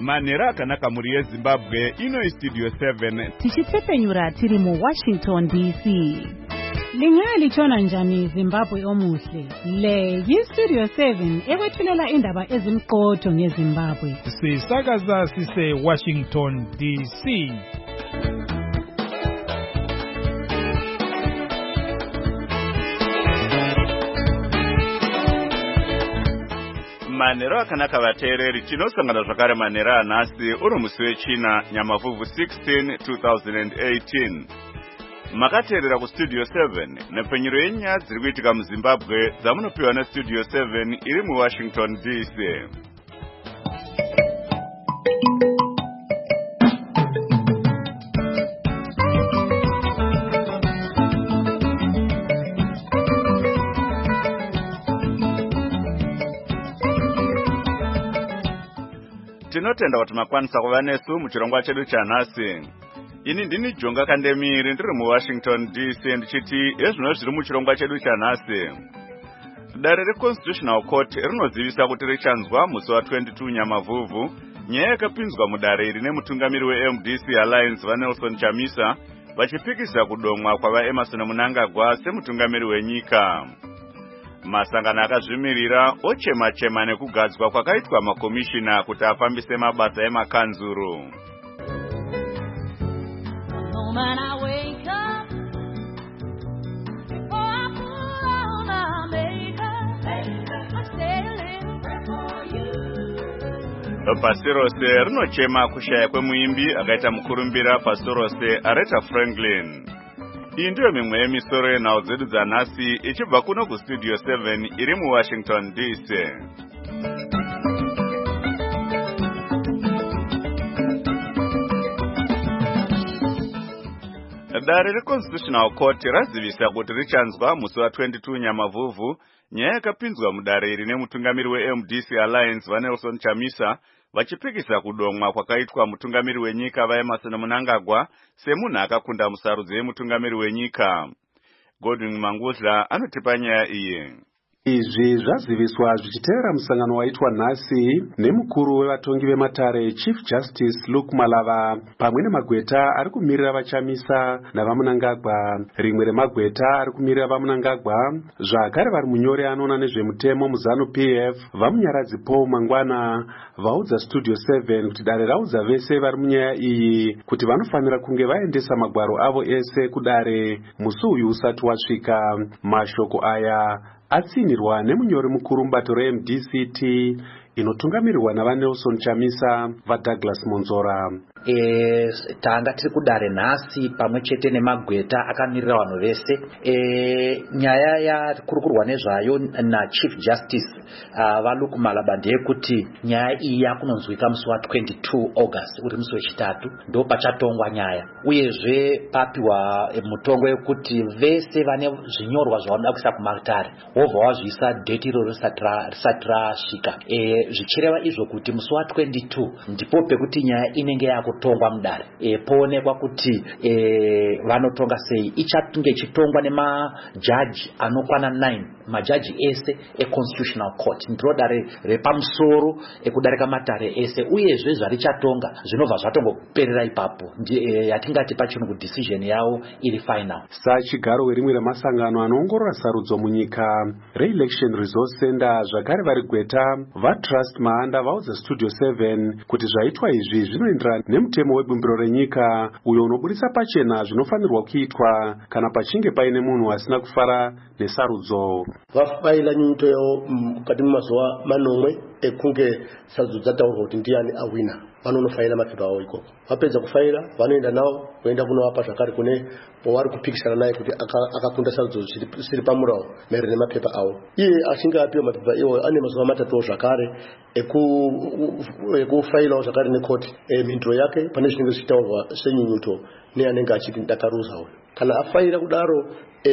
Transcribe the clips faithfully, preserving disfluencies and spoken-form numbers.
Manera akanaka muri yeZimbabwe ino Studio seven. Tichitsepenyura tiri mu Washington D C. Lingali chona njani Zimbabwe omuhle. Le yi Studio seven ekwethulela indaba ezimqotho ngeZimbabwe. Sisakaza sise Washington D C. Manero akanaka vateereri tinosangana zvakare manera anhasi uri musi wechina Nyamavhuvhu sixteen twenty eighteen. Makateerera kuStudio seven nepfenyuro yenyaya dziri kuitika muZimbabwe dzamunopiwa neStudio seven iri muWashington D C. Tinotenda kuti makwanisa kuva nesu muchirongwa chedu chanhasi. Ini ndini Jonga Kandemiri ndiri muWashington D C ndichiti ezvino zviri muchirongwa chedu chanhasi. Dare reConstitutional Court rinozivisa kuti richanzwa musi wa twenty-two Nyamavhuvhu nyaya yakapinzwa mudare iri nemutungamiri weM D C Alliance vaNelson Chamisa vachipikisa kudomwa kwava Emmerson Mnangagwa semutungamiri wenyika. Masangano akazvimirira ochema-chema nekugadzwa kwakaitwa makomishina kuti afambise mabasa emakanzuru. Pasi rose rinochema kushaya kwemuimbi akaita mukurumbira pasi rose Aretha Franklin. Iyi ndiyo mimwe yemisoro yenhau dzedu dzanhasi ichibva kuno kuStudio seven iri muWashington D C. Dare reConstitutional Court razivisa kuti richanzwa musi wa twenty-two Nyamavhuvhu nyaya yakapinzwa mudare iri nemutungamiri weM D C Alliance vaNelson Chamisa vachipikisa kudomwa kwakaitwa mutungamiri wenyika vaEmmerson Mnangagwa semunhu akakunda musarudzo yemutungamiri wenyika. Godwin Mangudla anotipa nyaya iyi. Izvi zvaziviswa zvichiteera musangano waitwa nhasi nemukuru wevatongi vematare Chief Justice Luke Malava pamwe nemagweta ari kumirira vaChamisa navaMnangagwa. Rimwe remagweta ari kumirira vaMnangagwa zvakare vari munyori anoona nezvemutemo muZanu P F vamunyaradzi Paul Mangwana vaudza Studio seven kuti dare raudza vese vari munyaya iyi kuti vanofanira kunge vaendesa magwaro avo ese kudare musi uyu usati wasvika. Mashoko aya atsinirwa nemunyori mukuru mubato reM D C T inotungamirirwa navaNelson Chamisa vaDouglas Monzora. E, tanga tiri kudare nhasi pamwe chete nemagweta akamirira vanhu vese. E, nyaya yakurukurwa nezvayo naChief Justice uh, vaLuke Malava ndeyekuti nyaya iyi yakunonzwika musi wa twenty-two August uri musi wechitatu ndo pachatongwa nyaya, uyezve papiwa e, mutongo yekuti vese vane zvinyorwa zvavanoda kuisa kumatare wobva wazviisa date iro risati rasvika. E, zvichireva izvo kuti musi wa twenty-two ndipo pekuti nyaya inenge yakutongwa mudare. E, poonekwa kuti e, vanotonga sei. Ichange ichitongwa nemajaji anokwana nine, majaji ese eConstitutional Court. Ndiro dare repamusoro ekudarika matare ese, uyezve zvarichatonga zvinobva zvatongoperera ipapo. E, yatingati pachirungu decision yawo iri final. Sachigaro werimwe remasangano anoongorora sarudzo munyika reElection Resource Center zvakare vari gweta vaTrust Mahanda vaudza Studio seven kuti zvaitwa izvi zvinoenderana nemutemo webumbiro renyika uyo unobudisa pachena zvinofanirwa kuitwa kana pachinge paine munhu asina kufara nesarudzo. Vafaila nyito yavo mukati mumazuva manomwe ekunge sarudzo dzataurwa kuti ndiani awina. Vanonofaila mapepa avo ikoko. Vapedza kufaila vanoenda nawo voenda kunovapa zvakare kune wavari kupikisana naye kuti akakunda sarudzo zvisiri pamurawo maererano nemapepa avo. Iye achinge apiwa mapepa iwo ane mazuva matatu zvakare ekufailawo zvakare nekoti mhinduro yake pane zvinenge zvichitaurwa senyunyuto neanenge achiti ndakaruza uyu. kana afaira kudaro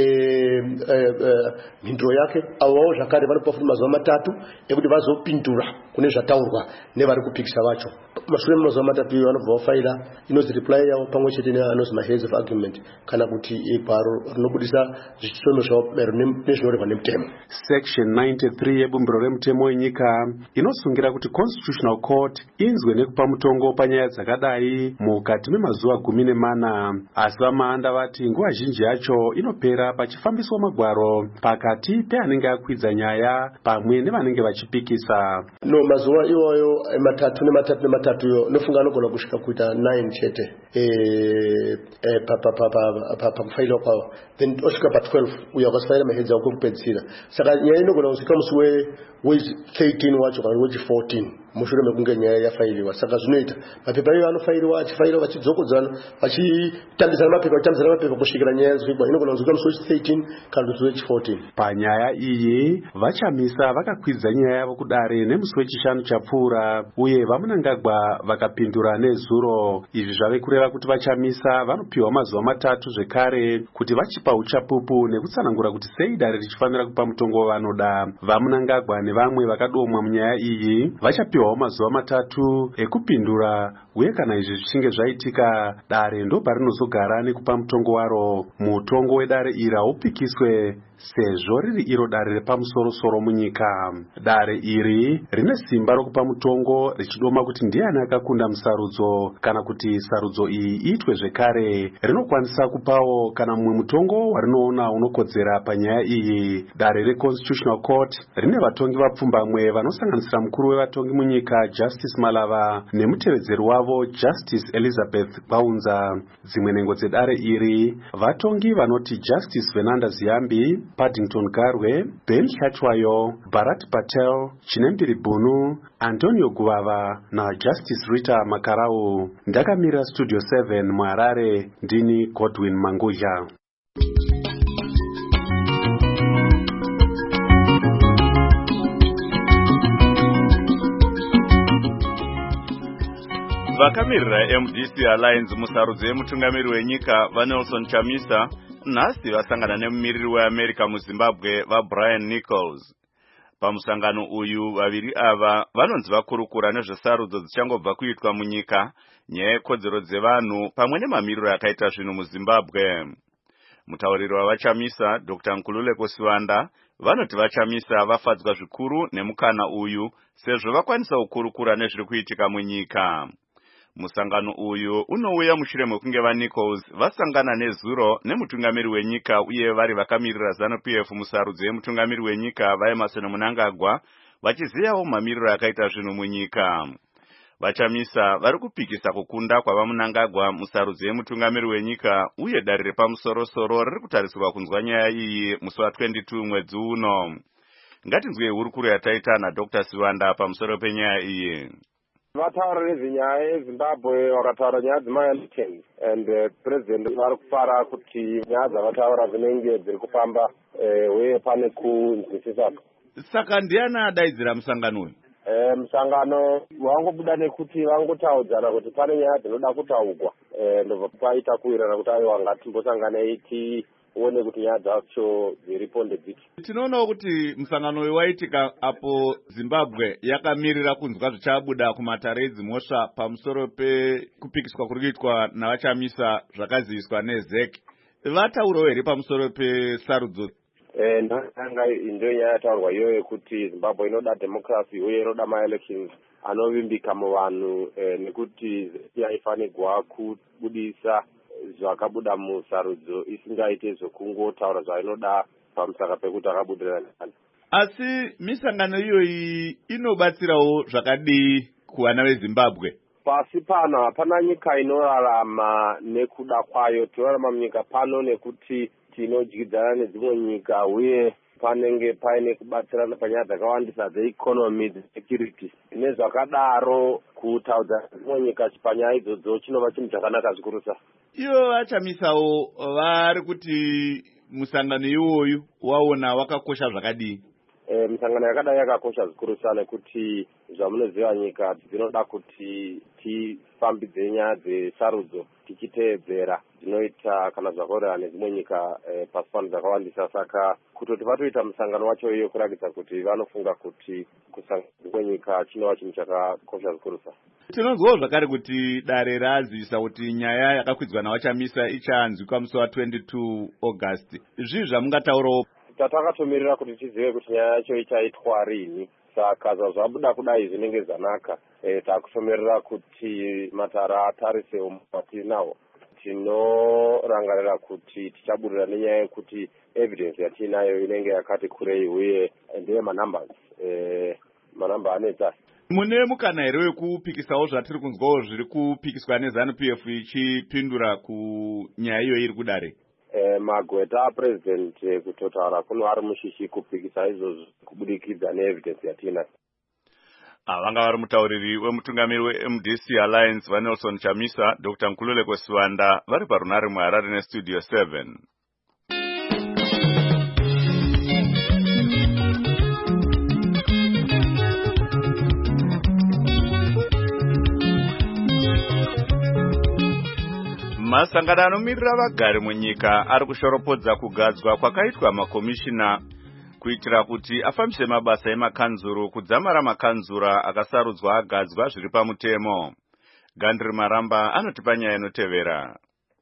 mhinduro yake avawo zvakare vanopa mazuva matatu ekuti vazopindura kune zvataurwa nevari kupikisa vacho. Mashure mazuva matatu iyo vanobva vafaira inozi reply yavo pamwe chete neanozi maheads of argument kana kuti bharo rinobudisa zvichisono zvavo nezvinorehwa nemutemo. Section ninety-three yebumbiro remutemo wenyika inosungira kuti Constitutional Court inzwe nekupa mutongo panyaya dzakadai mukati memazuva gumi nemana, asi vamaanda vati nguva zhinji yacho inopera pachifambiswa magwaro pakati peanenge akwidza nyaya pamwe nevanenge vachipikisa. No, mazuva iwayo matatu nematatu nematatu yo nofunga anogona kusvika kuita nine chete eh eh pa pa pa pa pa kufaila kwavo, then osvika pa twelve uya kwasifaira mahedzi ako kupedzisira. Saka nyaya inogona kusvika musi we wage thirteen wacho kana wage fourteen mushure mekunge nyaya yafairiwa. Saka zvinoita mapepa iwo anofairiwa achifairiwa vachidzokodzana vachitambisana mapepa vachitambisana mapepa kusvikira nyaya yazvigwa. Inogona kusvika musi wage thirteen kana musi wage fourteen. Panyaya iyi vachamisa vakakwidza nyaya yavo kudare nemusi wechishanu chapfuura, uye vamunangagwa vakapindura nezuro. Izvi zvave kureva kuti vachamisa vanopiwa mazuva matatu zvekare kuti vachipa uchapupu nekutsanangura kuti sei dare richifanira kupa mutongo vanoda. Vamunangagwa nevamwe vakadomwa munyaya iyi vachapiwawo mazuva matatu ekupindura, uye kana izvi zvichinge zvaitika dare ndo parinozogara nekupa mutongo waro. Mutongo wedare iri haupikiswe sezvo riri iro dare repamusoro-soro munyika. Dare iri rine simba rokupa mutongo richidoma kuti ndiani akakunda musarudzo, kana kuti sarudzo iyi iitwe zvekare. Rinokwanisa kupawo kana mumwe mutongo warinoona unokodzera panyaya iyi. Dare reConstitutional Court rine vatongi vapfumbamwe vanosanganisira mukuru wevatongi munyika Justice Malava nemutevedzeri wavo Justice Elizabeth Baunza. Dzimwe nhengo dzedare iri vatongi vanoti Justice Fernanda Ziyambi, Paddington Garwe, Ben Chatwayo, Bharat Patel, Chinembiri Bunu, Antonio Guvava na Justice Rita Makarau. Ndakamira Studio seven muHarare, ndini Godwin Manguja. Vakamirira M D C Alliance musarudzo yemutungamiri wenyika vaNelson Chamisa nhasi vasangana nemumiriri weAmerica muZimbabwe vaBrian Nichols. Pamusangano uyu vaviri ava vanonzi vakurukura nezvesarudzo dzichangobva kuitwa munyika, nyaya yekodzero dzevanhu pamwe nemamiriro akaita zvinhu muZimbabwe. Mutauriri wavaChamisa Doctor Nkululeko Siwanda vanoti vaChamisa vafadzwa zvikuru nemukana uyu sezvo vakwanisa kukurukura nezviri kuitika munyika. Musangano uyu unouya mushure mekunge vaNichols vasangana nezuro nemutungamiri wenyika uye vari vakamirira ZANU P F musarudzo yemutungamiri wenyika vaEmerson Mnangagwa vachiziyawo mamiriro akaita zvinhu munyika. VaChamisa vari kupikisa kukunda kwavaMnangagwa musarudzo yemutungamiri wenyika uye dare repamusoro-soro riri kutarisirwa kunzwa nyaya iyi musi wa22 mwedzi uno. Ngatinzwe hurukuro yataita naDr Siwanda pamusoro penyaya iyi. Vataura nezvenyaya yeZimbabwe vakataura nyaya dzemaelections and uh, president vari kufara kuti nyaya dzavataura dzinenge dziri kufamba uye pane kunzwisisa. Saka ndiani adaidzira musangano uyu? Eh, musangano wangobuda nekuti vangotaudzana kuti pane nyaya dzinoda kutaurwa eh, ndobva paita kuwirana kuti aiwa ngatimbosanganei tione kuti nyaya dzacho dziripo ndedziti. Tinoonawo kuti musangano uyu waitika apo Zimbabwe yakamirira kunzwa zvichabuda kumatare edzimhosva pamusoro pekupikiswa kuri kuitwa navaChamisa zvakaziviswa neZ E C. Vataurawo here pamusoro pesarudzo? Eh, ndanga ndio nyaya yataurwa iyoyo yekuti Zimbabwe inoda democracy uye inoda ma-elections anovimbika muvanhu eh, nekuti yaifanirwa kubudisa zvakabuda musarudzo isingaite zvokungotaura zvainoda pamusaka pekuti akabudirana. Asi misangano iyoyi inobatsirawo zvakadii kuvana veZimbabwe? Pasi pano hapana nyika inorarama nekuda kwayo. Tinorarama munyika pano nekuti tinodyidzana nedzimwe nyika uye panenge paine kubatsirana panyaya dzakawandisa dzeeconomy, security nezvakadaro. Kutaudza dzimwe nyika panyaya idzodzo chinova chinhu chakanaka zvikurusa. Ivo vaChamisawo vari kuti musangano iwoyu waona wakakosha zvakadii? E, misangano yakadai yakakosha zvikurusa nekuti zvamunoziva nyika dzinoda kuti tifambidze nyaya dzesarudzo tichiteedzera zvinoita kana zvakorera nedzimwe nyika e, pasi pano dzakawandisa. Saka kutoti vatoita musangano wacho iyo kurakidza kuti vanofunga kuti kusangana kwenyika chinova chinhu chakakosha zikurusa. Tinonzwawo zvakare kuti dare razivisa kuti nyaya yakakwidzwa navachamisa ichanzwikwa musi wa twenty-two August. Izvi zvamungataurawo? Tatakatomira kuti tizive kuti nyaya yacho ichaitwa rini. Saka zvabuda kudai zvinenge zvanaka. E, takusomerera kuti matara atarise umbatinawo. Tinorangarira kuti tichaburira nenyaya yekuti evidence yatinayo inenge yakati kurei uye ndeye manumbers. E, manamba anetsa. Mune mukana here wekupikisawo zvatiri kunzwawo zviri kupikiswa neZANU P F ichipindura kunyaya iyo iri kudare? E, magweta apresident e, kutotaura kuno ari mushishi kupikisa izvozvo kubudikidza neevidence yatina. Vanga vari mutauriri wemutungamiri weM D C Alliance vaNelson Chamisa, Doctor Nkululeko Siwanda vari parunare muHarare neStudio seven. Masangano anomirira vagari munyika ari kushoropodza kugadzwa kwakaitwa makomishina kuitira kuti afambise mabasa emakanzuru kudzamara makanzura akasarudzwa agadzwa zviri pamutemo. Gandri Maramba anotipa nyaya inotevera.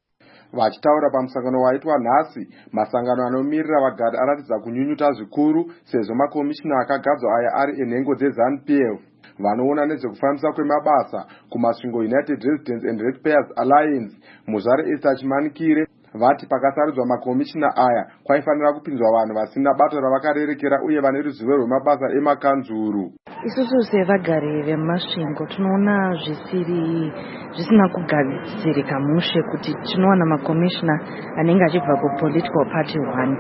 Vachitaura pamusangano waitwa nhasi, masangano anomirira vagari aratidza kunyunyuta zvikuru sezvo makomishina akagadzwa aya ari enhengo dzeZANU P F. Vanoona nezvekufambisa kwemabasa kumasvingo United Residents and Ratepayers Alliance muzvare Esther Chimanikire vati pakasarudzwa makomishina aya kwaifanira kupinzwa vanhu vasina bato ravakarerekera uye vane ruzivo rwemabasa emakanzuru. Isusu sevagari vemasvingo tinoona zvisiri zvisina kugadzirika mushe kuti tinowana makomishina anenge achibva kupolitical party one.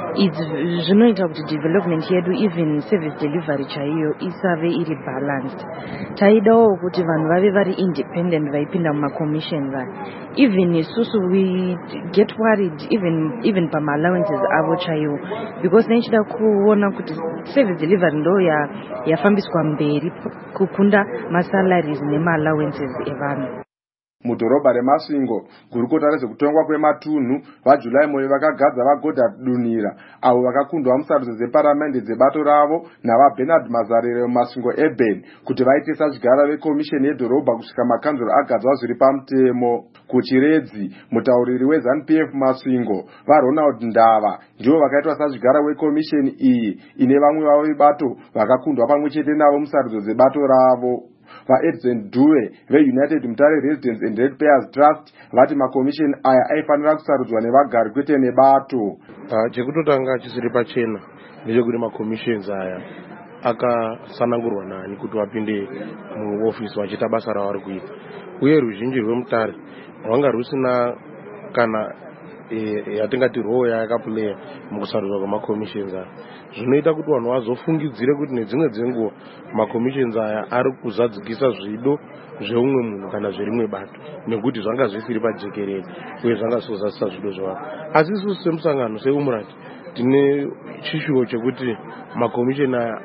Izvi zvinoita kuti development yedu even service delivery chaiyo isave iri balanced. Taidawo kuti vanhu vave vari independent vaipinda mumakomishini aya. Even isusu we get worried even even pama allowances avo chaiwo because nechida kuona kuti service delivery ndo ya yafambiswa mberi kukunda masalaries nema allowances evanhu. Mudhorobha remasvingo, gurukota rezvekutongwa kwematunhu vaJulai moyo vakagadza vaGodha Dunira avo vakakundwa musarudzo dzeparamende dzebato ravo navaBernard Mazarire mumasvingo eBen kuti vaite sachigara vekomisheni yedhorobha kusvika makanzuro agadzwa zviri pamutemo. Kuchiredzi, mutauriri weZANU P F masvingo vaRonald Ndava ndivo vakaitwa sachigara wekomisheni iyi ine vamwe vavo vebato vakakundwa pamwe chete navo musarudzo dzebato ravo. VaEdson Due veUnited Mutare Residents and Ratepayers Trust vati makomisheni aya aifanira kusarudzwa nevagari kwete nebato. Chekutotanga chisiri pachena ndechekuti makomisheni aya akasanangurwa nani kuti vapinde muofisi vachiita basa ravari kuita, uye ruzhinji rwemutare rwanga rusina kana yatingati role yakaplaya mukusarudzwa kwemakomisheni aya. Zvinoita kuti vanhu vazofungidzire kuti nedzimwe dzenguva makomisheni aya ari kuzadzikisa zvido zveumwe munhu kana zverimwe bato nekuti zvanga zvisiri pajekerere uye zvanga zvisozadzisa zvido zvevanhu. Asi isusu semusangano seumurati tine chishuwo chekuti makomisheni aya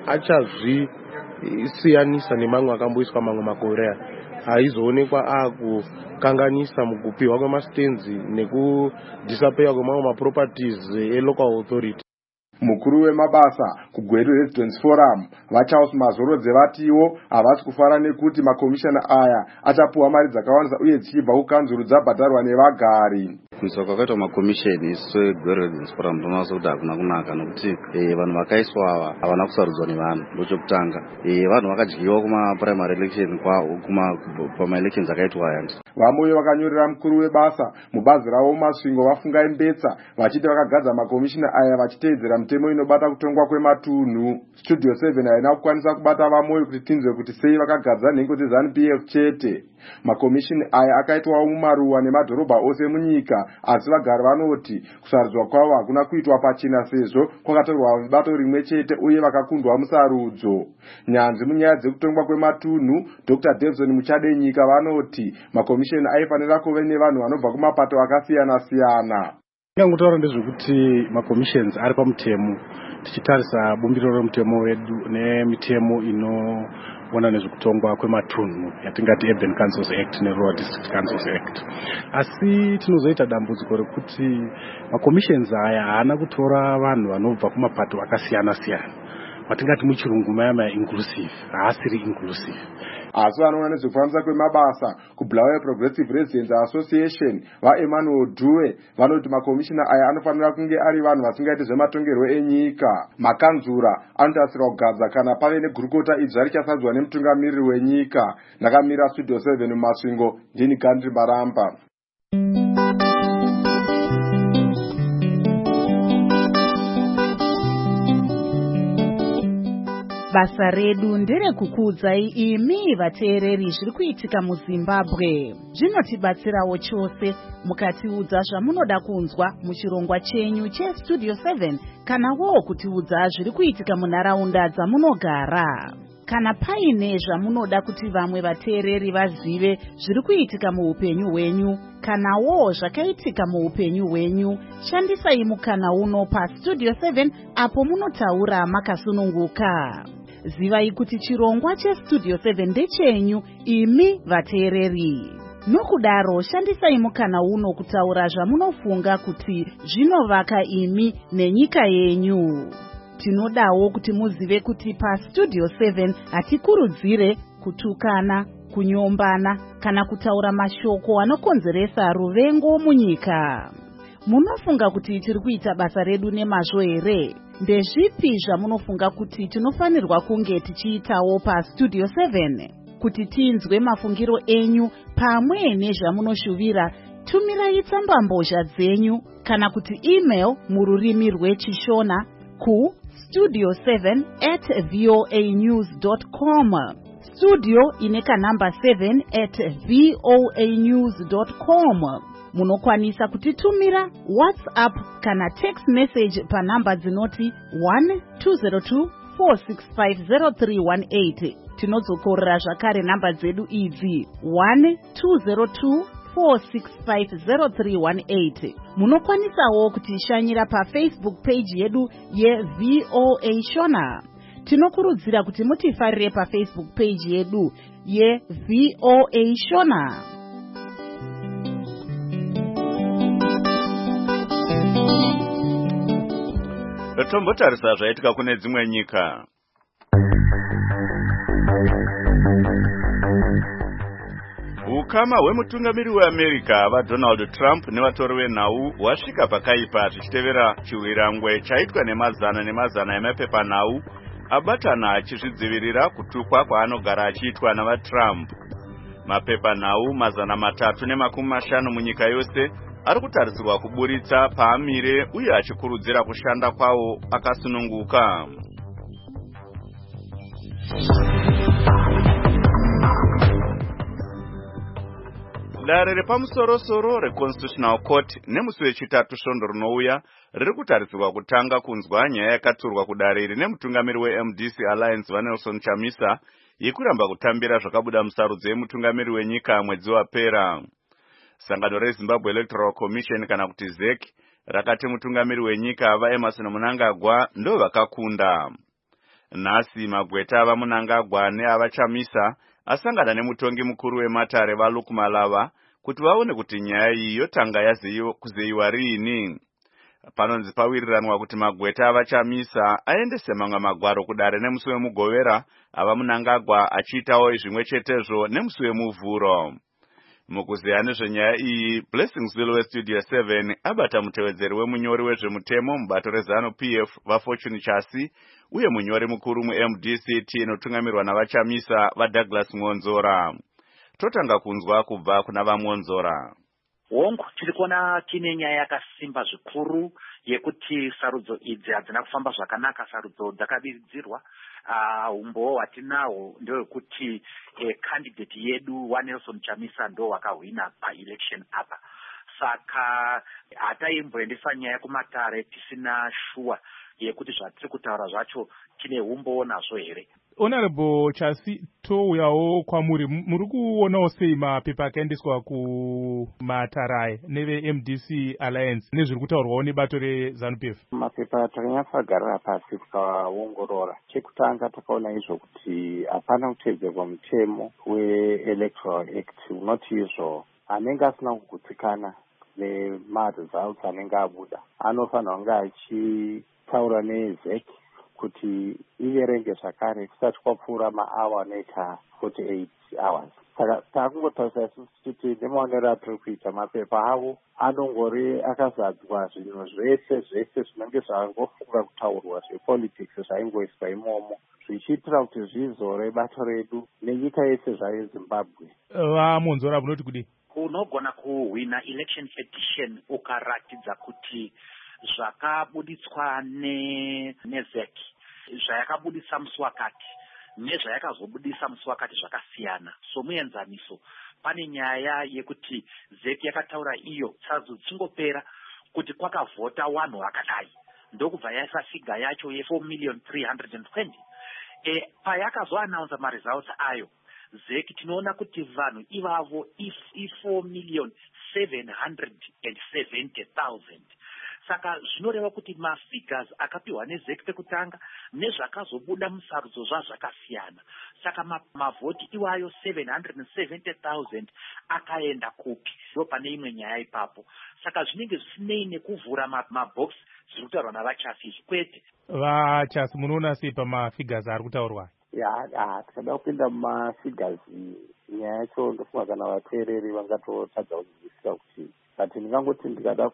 achazvisiyanisa nemamwe akamboiswa mamwe makore aya, aizoonekwa akukanganisa mukupiwa kwemastenzi nekudisappear kwemamwe maproperties elocal authority. Mukuru wemabasa kuGweru Residence Forum vaCharles Mazorodze vatiwo havasi kufara nekuti makomishana aya achapuwa mari dzakawanda uye dzichibva kukanzuru dzabhadharwa nevagari. Kuiswa kwakaitwa makomisheni seGweru Residence Forum tonoona kuti hakuna kunaka nokuti vanhu vakaiswa ava havana kusarudzwa nevanhu. Ndochokutanga vanhu vakadyiwa kumaprimary election pamaelections akaitwa aya. Vamwe vakanyorera mukuru webasa mubazi ravo mumasvingo vafungai mbetsa vachiti vakagadza makomishina aya vachiteedzera mutemo inobata kutongwa kwematunhu. Studio seven haina kukwanisa kubata vamwe kuti tinzwe kuti sei vakagadza nhengo dzeZANU P F chete. Makomishini aya akaitwawo mumaruwa nemadhorobha ose munyika, asi vagari vanoti kusarudzwa kwavo hakuna kuitwa pachena sezvo kwakatorwa bato rimwe chete uye vakakundwa musarudzo. Nyanzvi munyaya dzekutongwa kwematunhu Doctor Davison Muchadenyika vanoti makomishini aifanira kuve nevanhu vanobva kumapato akasiyana siyana. Ndangutaura ndezvekuti makomishens ari pamutemo tichitarisa bumbiro remutemo wedu nemitemo kuona nezvekutongwa kwematunhu yatingati Urban Councils Act neRural District Councils Act. Asi tinozoita dambudziko rekuti makommissions aya haana kutora vanhu vanobva kumapato akasiyana siyana, watingati muchirungu maya inclusive, haasiri inclusive. Asi vanoona nezvekufambisa kwemabasa kuBulawayo Progressive Residents Association vaEmmanuel Due vanoti makomishina aya anofanira kunge ari vanhu vasingaiti zvematongerwo enyika. Makanzura anotarisirwa kugadza kana pave negurukota idzva richasadzwa nemutungamiriri wenyika. Ndakamira Studio seven mumasvingo, ndini Gandhi Baramba. Basa redu ndere kukudzai imi vateereri zviri kuitika muZimbabwe. Zvinotibatsirawo chose mukatiudza zvamunoda kunzwa muchirongwa chenyu cheStudio seven kana wo kutiudza zviri kuitika munharaunda dzamunogara. Kana paine zvamunoda kuti vamwe vateereri vazive zviri kuitika muupenyu hwenyu kana wo zvakaitika muupenyu hwenyu, shandisai mukana uno paStudio seven apo munotaura makasununguka. Zivai kuti chirongwa cheStudio seven ndechenyu imi vateereri. Nokudaro shandisai mukana uno kutaura zvamunofunga kuti zvinovaka imi nenyika yenyu. Tinodawo kuti muzive kuti paStudio seven hatikurudzire kutukana, kunyombana kana kutaura mashoko anokonzeresa ruvengo munyika. Munofunga kuti tiri kuita basa redu nemazvo here? Ndezvipi zvamunofunga kuti tinofanirwa kunge tichiitawo paStudio seven? Kuti tinzwe mafungiro enyu pamwe nezvamunoshuvira, tumirai tsambambozha dzenyu kana kuti email mururimi rwechishona ku studio seven at voa news dot com. Studio ineka namba seven at voa news dot com. Munokwanisa kutitumira WhatsApp kana text message pa namba dzinoti one two zero two four six five zero three one eight. Tinodzokorera zvakare namba dzedu idzi one two zero two four six five zero three one eight. Munokwanisawo kutishanyira pa Facebook page yedu yeVOA Shona. Tinokurudzira kuti mutifarire pa Facebook page yedu yeVOA Shona. Tombotarisa zvaitika kune dzimwe nyika. Ukama hwemutungamiri weAmerica vaDonald Trump nevatori venhau hwasvika pakaipa zvichitevera chiwirangwe chaitwa nemazana nemazana emapepanhau abatana achizvidzivirira kutukwa kwaanogara achiitwa navaTrump. Mapepanhau mazana matatu nemakumi mashanu munyika yose ari kutarisirwa kuburitsa paamire uye achikurudzira kushanda kwawo akasununguka. Dare repamusoro-soro reConstitutional Court nemusi wechitatu svondo rinouya riri kutarisirwa kutanga kunzwa nyaya yakaturwa kudare iri nemutungamiri weM D C Alliance vaNelson Chamisa yekuramba kutambira zvakabuda musarudzo yemutungamiri wenyika mwedzi wapera. Sangano reZimbabwe Electoral Commission kana kuti Z E C rakati mutungamiri wenyika vaEmmerson Mnangagwa ndo vakakunda. Nhasi magweta ava Mnangagwa neava Chamisa asangana nemutongi mukuru wematare vaLuke Malava kuti vaone kuti nyaya iyi yotanga yaziyo kuzeyiwa riini. Panonzi pawiriranwa kuti magweta ava Chamisa aendese mamwe magwaro kudare nemusi wemugovera, ava Mnangagwa achiitawo zvimwe chetezvo nemusi wemuvhuro. Mukuzeya nezvenyaya iyi, Blessingsville weStudio seven abata mutevedzeri wemunyori wezvemutemo mubato reZanu P F vaFortune Chasi uye munyori mukuru muM D C T inotungamirwa navaChamisa vaDouglas Mwonzora. Totanga kunzwa kubva kuna vaMwonzora. Hongu tiri kuona tine nyaya yakasimba zvikuru yekuti sarudzo idzi hadzina kufamba zvakanaka. Sarudzo dzakabiridzirwa. Umbo hwatinahwo ndewekuti eh, candidate yedu waNelson Chamisa ndo wakahwina pa-election apa. Saka hataimboendesa nyaya kumatare tisina shuwa yekuti zvatiri kutaura zvacho tine umbo nazvo here. Honorable Chasi touyawo kwamuri muri kuonawo sei mapepa akaendeswa kumatarai neve M D C Alliance nezviri kutaurwawo nebato reZANU P F? Mapepa takanyatsogarira pasi tukaongorora. Chekutanga takaona izvo kuti hapana kutedzerwa mutemo weElectoral Act unoti izvo anenge asina kugutsikana nemarezults anenge abuda anofanira kunge achitaura neZEC kuti iverenge zvakare kusati kwapfuura maawa anoita forty-eight hours. Saka takungotaurisa isusu kuti nemaonero atiri kuita mapepa avo anongori akazadzwa zvinhu zvese zvese zvinenge zvangofunga kutaurwa zvepolitics zvaingoiswa imomo zvichiitira kuti zvizore bato redu nenyika yese zvayo Zimbabwe. Vamonzora munoti kudii? Unogona kuhwina election petition ukaratidza kuti zvakabuditswa ne neZEC zvayakabudisa musi wakati nezvayakazobudisa musi wakati zvakasiyana. So muenzaniso pane nyaya yekuti ZEC yakataura iyo sazo dzingopera kuti kwakavhota wanhu wakadai ndokubva yaisa figa yacho ye four million three hundred twenty. E payakazoannounce maresults ayo ZEC tinoona kuti vanhu ivavo i four million seven hundred seventy thousand. Saka zvinoreva kuti mafigures akapiwa neZEC pekutanga nezvakazobuda musarudzo zvazvakasiyana. Saka mavhoti iwayo seven hundred seventy thousand akaenda kupi? Ndo pane imwe nyaya ipapo. Saka zvinenge zvisinei nekuvhura mabox zviri kutaurwa navachasi kwete. Vachasi munoona sei pamafigures ari kutaurwa? Ya, tikada kupinda mumafigures nyaya yacho ndofunga kana vateereri vangatotadza kunzwisisa kuti but ndingangoti ndikada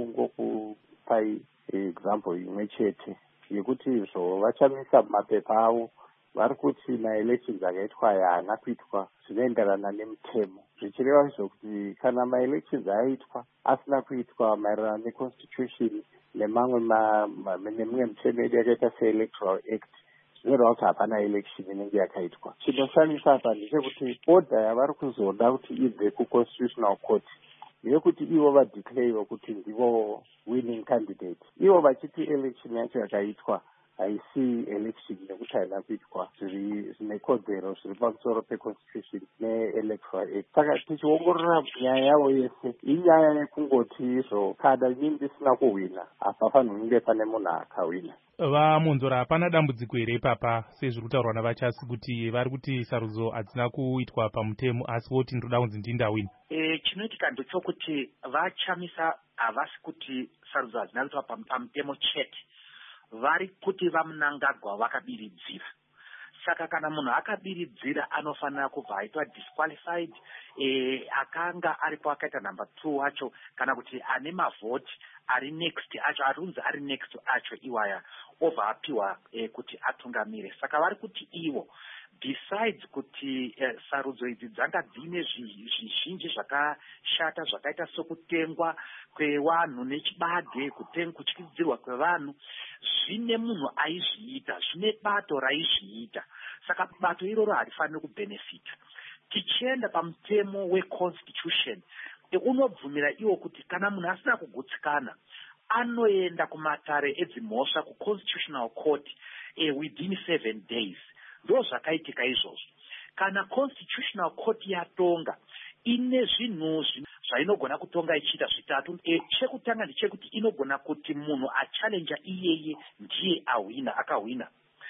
kungokupai example imwe chete yekuti izvo vachamisa mapepa avo vari kuti maelections akaitwa aya haana kuitwa zvinoenderana nemutemo, zvichireva izvo kuti kana maelections aitwa asina kuitwa maererano neconstitution nemamwe nemimwe mitemo yedu yakaita seElectoral Act zvinoreva kuti hapana election inenge yakaitwa. Chinoshamisa apa ndechekuti order yavari kuzoda kuti ibve kuconstitutional court yekuti ivo vadeclare kuti ndivo winning candidate, ivo vachiti election yacho yakaitwa haisi election nekuti haina kuitwa zvine kodzero zviri pamusoro peconstitution neElectoral Act. Saka tichiongorora nyaya yavo yese inyaya yekungoti izvo kada inini ndisina kuhwina hapafanirwi kunge pane munhu akahwina. Vamonzora, hapana dambudziko here ipapa sezviri kutaurwa navachasi kuti vari kuti sarudzo hadzina kuitwa pamutemo asi voti ndoda kunzi ndindawina? E, chinoitika ndechokuti vachamisa havasi kuti sarudzo hadzina kuitwa pamutemo chete, vari kuti vamunangagwa vakabiridzira. Saka kana munhu akabiridzira anofanira kubva aitwa disqualified, e, akanga aripo akaita number two wacho kana kuti ane mavhoti ari next acho arunzi ari next acho iwaya obva apiwa e, kuti atungamire. Saka vari kuti ivo besides kuti eh, sarudzo idzi dzanga dzine zvizhinji zvakashata zvakaita sokutengwa kwevanhu nechibage, kutyidzirwa kwevanhu, zvine munhu aizviita, zvine bato raizviita. Saka bato iroro harifaniri kubenefita. Tichienda pamutemo weconstitution e, unobvumira iwo kuti kana munhu asina kugutsikana anoenda kumatare edzimhosva kuconstitutional court e, within seven days. Ndo zvakaitika izvozvo. Kana constitutional court yatonga ine zvinhu zvainogona kutonga ichiita zvitatu. E, chekutanga ndechekuti inogona kuti munhu achallenja iyeye ndiye ahwina akahwina.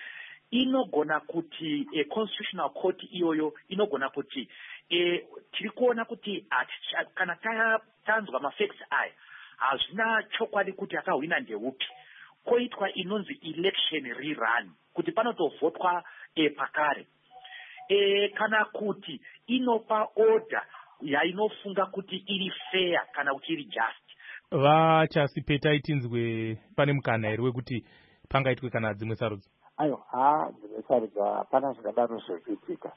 Inogona kuti e, constitutional court iyoyo inogona kuti e, tiri kuona kuti at, kana tanzwa mafacts aya hazvina chokwadi kuti akahwina ndeupi. Koitwa inonzi election rerun kuti panotovhotwa e, pakare. E, kana kuti inopa order yainofunga kuti iri fair kana kuti iri just. Vachasi petai tinzwe pane mukana here wekuti pangaitwe kana dzimwe sarudzo? Ayo, ha, dzimwe sarudzo hapana zvakadaro zvekuitika.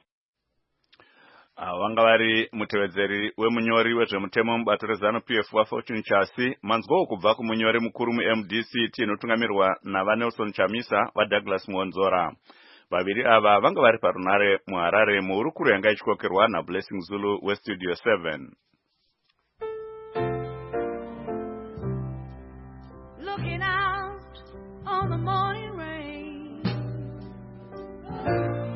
Vanga vari mutevedzeri wemunyori wezvemutemo mubato reZANU P F waFortune Chasi, manzwawo kubva kumunyori mukuru muM D C T inotungamirwa navaNelson Chamisa vaDouglas Muonzora. Vaviri ava vanga vari parunare muHarare muhurukuro yanga ichikokerwa naBlessing Zulu weStudio seven. Looking out on the morning rain,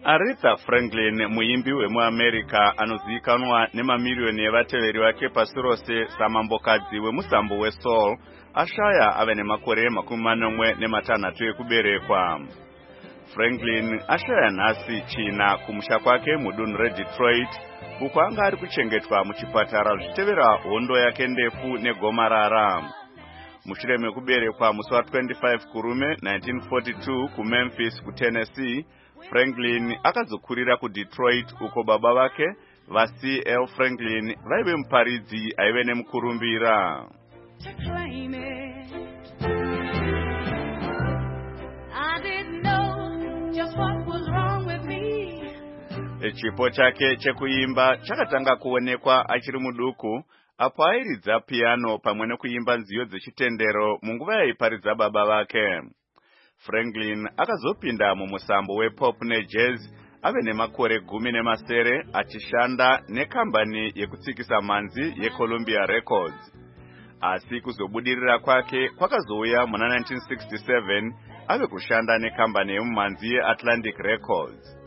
Aretha Franklin, muimbi wemuAmerica anozivikanwa nemamiliyoni evateveri vake pasi rose samambokadzi wemusambo wesoul, ashaya ave nemakore makumi manomwe nematanhatu ekuberekwa. Franklin ashaya nhasi china kumusha kwake mudunhu reDetroit, uko anga ari kuchengetwa muchipatara zvichitevera hondo yake ndefu negomarara. Mushure mekuberekwa musi wa25 kurume nineteen forty-two kuMemphis kuTennessee, Franklin akazokurira kuDetroit, uko baba vake vaC L Franklin vaive muparidzi aive nemukurumbira. Chipo chake chekuimba chakatanga kuonekwa achiri muduku, apo airidza piano pamwe nekuimba nziyo dzechitendero munguva yaiparidza baba vake. Franklin akazopinda mumusambo wepop nejazz ave nemakore gumi nemasere achishanda nekambani yekutsikisa manzi yeColumbia Records. Asi kuzobudirira kwake kwakazouya muna nineteen sixty-seven ave kushanda nekambani yemumanzi yeAtlantic Records.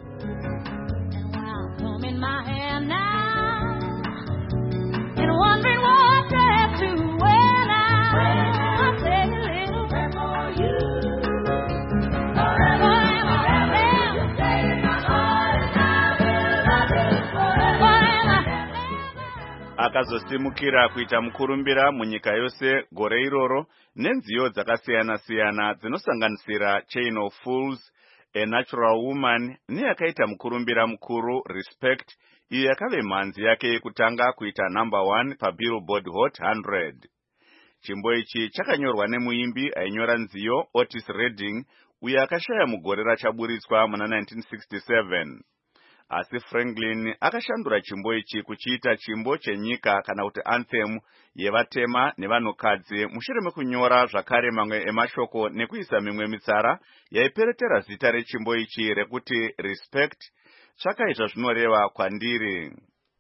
Akazosimukira kuita mukurumbira munyika yose gore iroro nenziyo dzakasiyana-siyana dzinosanganisira Chain of Fools, A Natural Woman neyakaita mukurumbira mukuru Respect, iyo yakave mhanzi yake yekutanga kuita number one paBillboard Hot one hundred. Chimbo ichi chakanyorwa nemuimbi ainyora nziyo Otis Redding, uyo akashaya mugore rachaburitswa muna nineteen sixty-seven. Asi Franklin akashandura chimbo ichi kuchiita chimbo chenyika kana kuti anthem yevatema nevanhukadzi mushure mekunyora zvakare mamwe emashoko nekuisa mimwe mitsara yaiperetera zita rechimbo ichi rekuti Respect. Zvakaita zvinoreva kwandiri.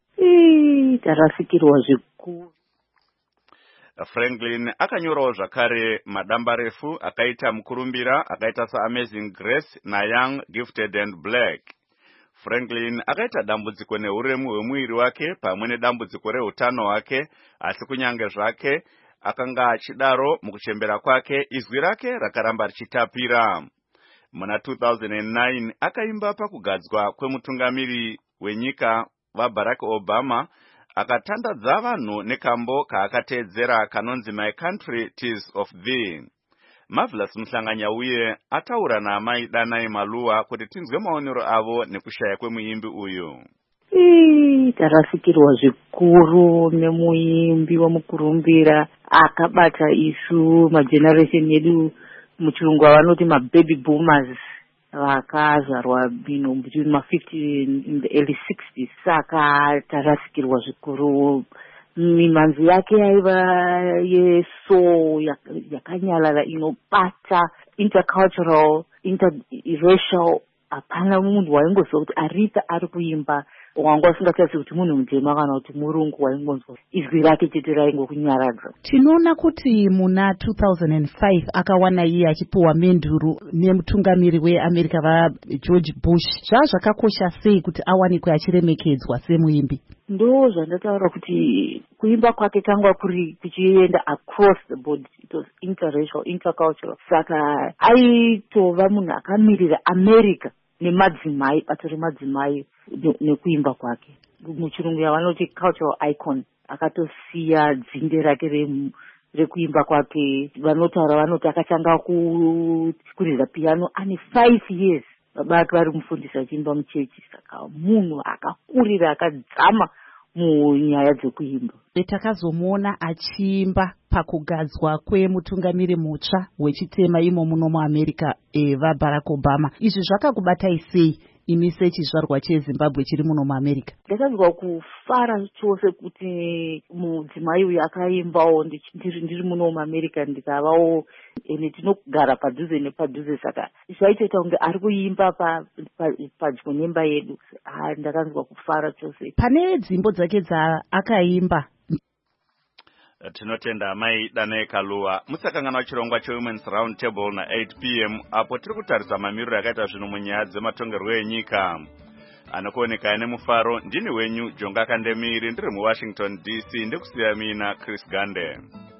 Tarafikirwa zvikuru. Franklin akanyorawo zvakare madamba refu akaita mukurumbira akaita saAmazing Grace naYoung, Gifted and Black. Franklin akaita dambudziko neuremu hwemuiri wake pamwe nedambudziko reutano hwake, asi kunyange zvake akanga achidaro mukuchembera kwake izwi rake rakaramba richitapira. Muna two thousand nine akaimba pakugadzwa kwemutungamiri wenyika vaBarack Obama, akatandadza vanhu nekambo kaakateedzera kanonzi My Country 'Tis of Thee. Marvelous Muhlanganya uye ataura naamai Danai Maluwa kuti tinzwe maonero avo nekushaya kwemuimbi uyu. Tarafikirwa zvikuru nemuimbi wamukurumbira akabata isu mageneration yedu muchirungu vanoti mababy boomers vakazvarwa bino between ma-fifty in the early sixties. Saka tarafikirwa zvikuru. Mimanzi yake yaiva yeso yakanyalala inobata intercultural, interracial. Hapana munhu waingoziva kuti Aretha ari kuimba wanga usingatarisi kuti munhu mutema kana kuti murungu waingonzwa izwi rake chete raingokunyaradza. Tinoona kuti muna two thousand five akawana iye achipiwa menduru nemutungamiri weAmerica vaGeorge Bush. Zvazvakakosha sei kuti awanikwe achiremekedzwa semuimbi? Ndo zvandataura kuti kuimba kwake kanga kuri kuchienda across the board. It was interracial, intercultural. Saka aitova munhu akamirira America nemadzimai, bato remadzimai nekuimba kwake. Muchirungu yavanoti cultural icon. Akatosiya dzinde rake rekuimba kwake. Vanotaura vanoti akatanga kuridza piano ane five years. Baba vake vari kumufundisa achiimba muchechi. Saka munhu akakurira akadzama munyaya dzekuimba. Takazomuona achiimba pakugadzwa kwemutungamiri mutsva wechitema imo muno muAmerica eva Barack Obama. Izvi zvakakubatai sei imi sechizvarwa cheZimbabwe chiri muno muAmerica? Ndakazwa kufara chose kuti mudzimai uyu akaimbawo ndiri muno muAmerica ndikavawo ene tinogara padhuze nepadhuze. Saka zvaitoita kunge ari kuimba padyo nemba yedu. Ndakanzwa kufara chose. Pane dzimbo dzake dzaakaimba tinotenda mai Dane Kaluwa musakangana wachirongwa chewomen's round table na eight p m apo tiri kutarisa mamiriro yakaita zvinhu munyaya dzematongerwo enyika. Anokuoneka ane mufaro ndini wenyu Jonga Kandemiri ndiri muWashington D C ndikusiya mina Chris Gande.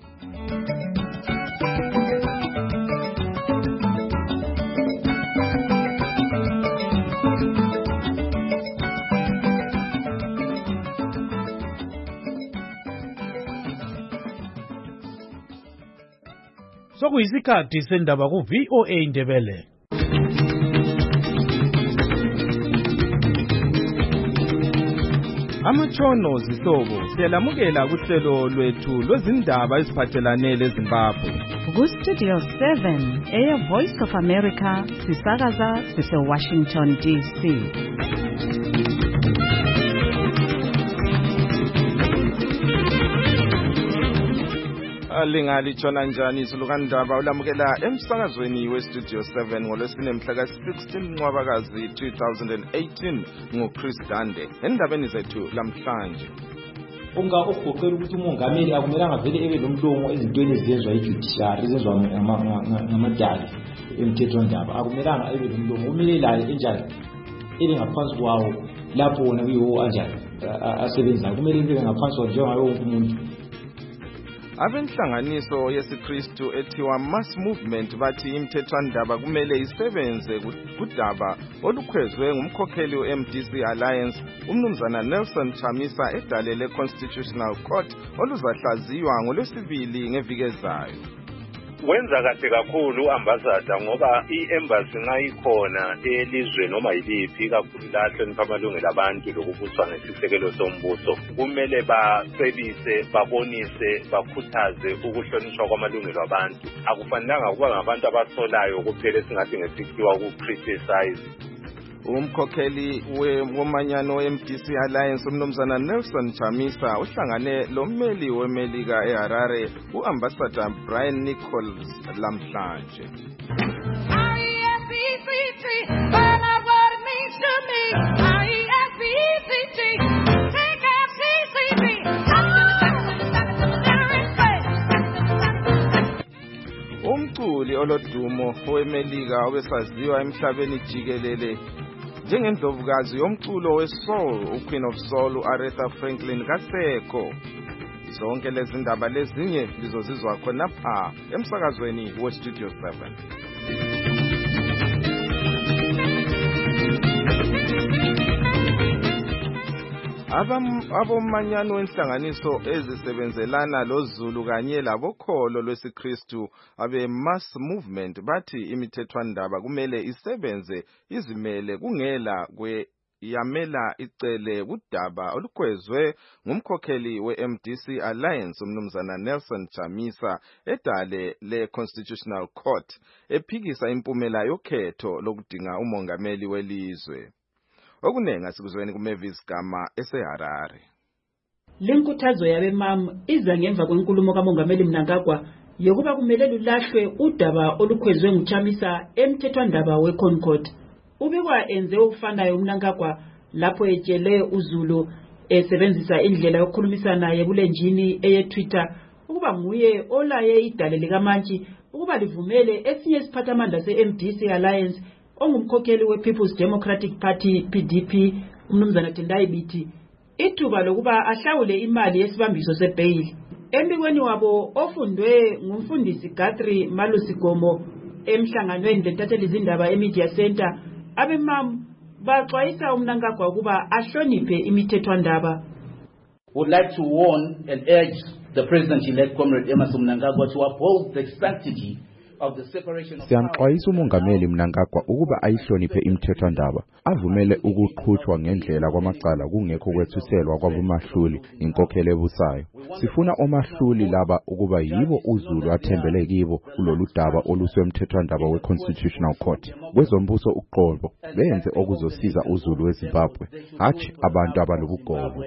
Sokuyisikhathi sendaba ku V O A Indebele. Amatshono zihlobo siyalamukela kuhlelo lwethu lwezindaba eziphathelane leZimbabwe. Ku Studio seven, Air Voice of America, sisakaza sise Washington D C. Alingali tshona njani izulukandaba ulamukela emsakazweni weStudio seven ngolwesine mhla ka sixteen Ncwabakazi two thousand eighteen nguChris Gande. Endabeni zethu lamhlanje unga ukugoqela ukuthi umongameli akumelanga vele ebe nomlongo ezintweni ezenzwa ejudiciary ezenzwa ngamadala emthethwandaba akumelanga ebe nomlongo umelelayo enjani ele ngaphansi kwawo lapho wona kuyiwo anjani asebenza kumele ibe ngaphansi njengayo wonke umuntu. Abenhlanganiso yesiKristu ethiwa Mass Movement bathi imthethwandaba kumele isebenze kudaba olukhwezwe ngumkhokheli we-M D C Alliance umnumzana Nelson Chamisa edale Constitutional Court oluzahlaziywa ngolwesibili ngeviki ezayo. Wenza kahle kakhulu ambassador ngoba i-embassy ngayikhona elizwe noma yiliphi kakhulu lahlonipha amalungelo abantu lokubuswa ngesisekelo sombuso kumele bacebise babonise bakhuthaze ukuhlonishwa kwamalungelo abantu akufanelanga kuba ngabantu abasolayo kuphela singathi ngesikhiwa uku-criticize. Umkhokheli womanyano we-M D C Alliance umnumzana Nelson Chamisa uhlangane lommeli weMelika eHarare uambassador Brian Nichols lamhlanje. Umculi olodumo weMelika obesaziwa emhlabeni jikelele njengendlovukazi yomculo wesoul uQueen of Soul uAretha Franklin kasekho. Zonke lezi ndaba lezinye lizozizwa khonapha emsakazweni weStudio seven. Abomanyano wenhlanganiso ezisebenzelana loZulu kanye labokholo lwesiKristu abe Mass Movement bathi imithethwandaba kumele isebenze izimele kungela kwe yamela icele kudaba olukhwezwe ngumkhokheli we-M D C Alliance umnumzana Nelson Chamisa edale le-Constitutional Court ephikisa impumela yokhetho lokudinga umongameli welizwe. Okunenga sikuzweni kuMavis Gama eseHarare. Lenkuthazo yabemama iza ngemva kwenkulumo kaMongameli Mnangagwa yokuba kumele lulahlwe udaba olukhwezwe nguChamisa emthethwandaba weConcord. Ubekwa enze ukufanayo uMnangagwa lapho etshele uZulu esebenzisa indlela yokukhulumisana yebulenjini eyeTwitter ukuba nguye olaye idale likaMantshi ukuba livumele esinye isiphathamandla se-M D C Alliance ongumkhokheli we-People's Democratic Party P D P umnumzana Tendai Biti ithuba lokuba ahlawule imali yesibambiso sebail. Embikweni wabo ofundwe ngumfundisi Guthrie Malusigomo emhlanganweni lentatheli izindaba eMedia Center abemam baxwayisa uMnangagwa ukuba ahloniphe imithethwandaba. Would like to warn and urge the President-elect Comrade Emmerson Mnangagwa to uphold the sanctity Siyanxwayisa umongameli Mnangagwa ukuba ayihloniphe imithethwandaba avumele ukuqhutshwa ngendlela kwamacala kungekho kwethuselwa kwabomahluli inkokhelo ebusayo. Sifuna omahluli laba ukuba yibo uZulu athembele kibo kulolu daba olusemthethwandaba weConstitutional Court. Kwezombuso uqobo benze okuzosiza uZulu weZimbabwe hathi abantu abalobugobo.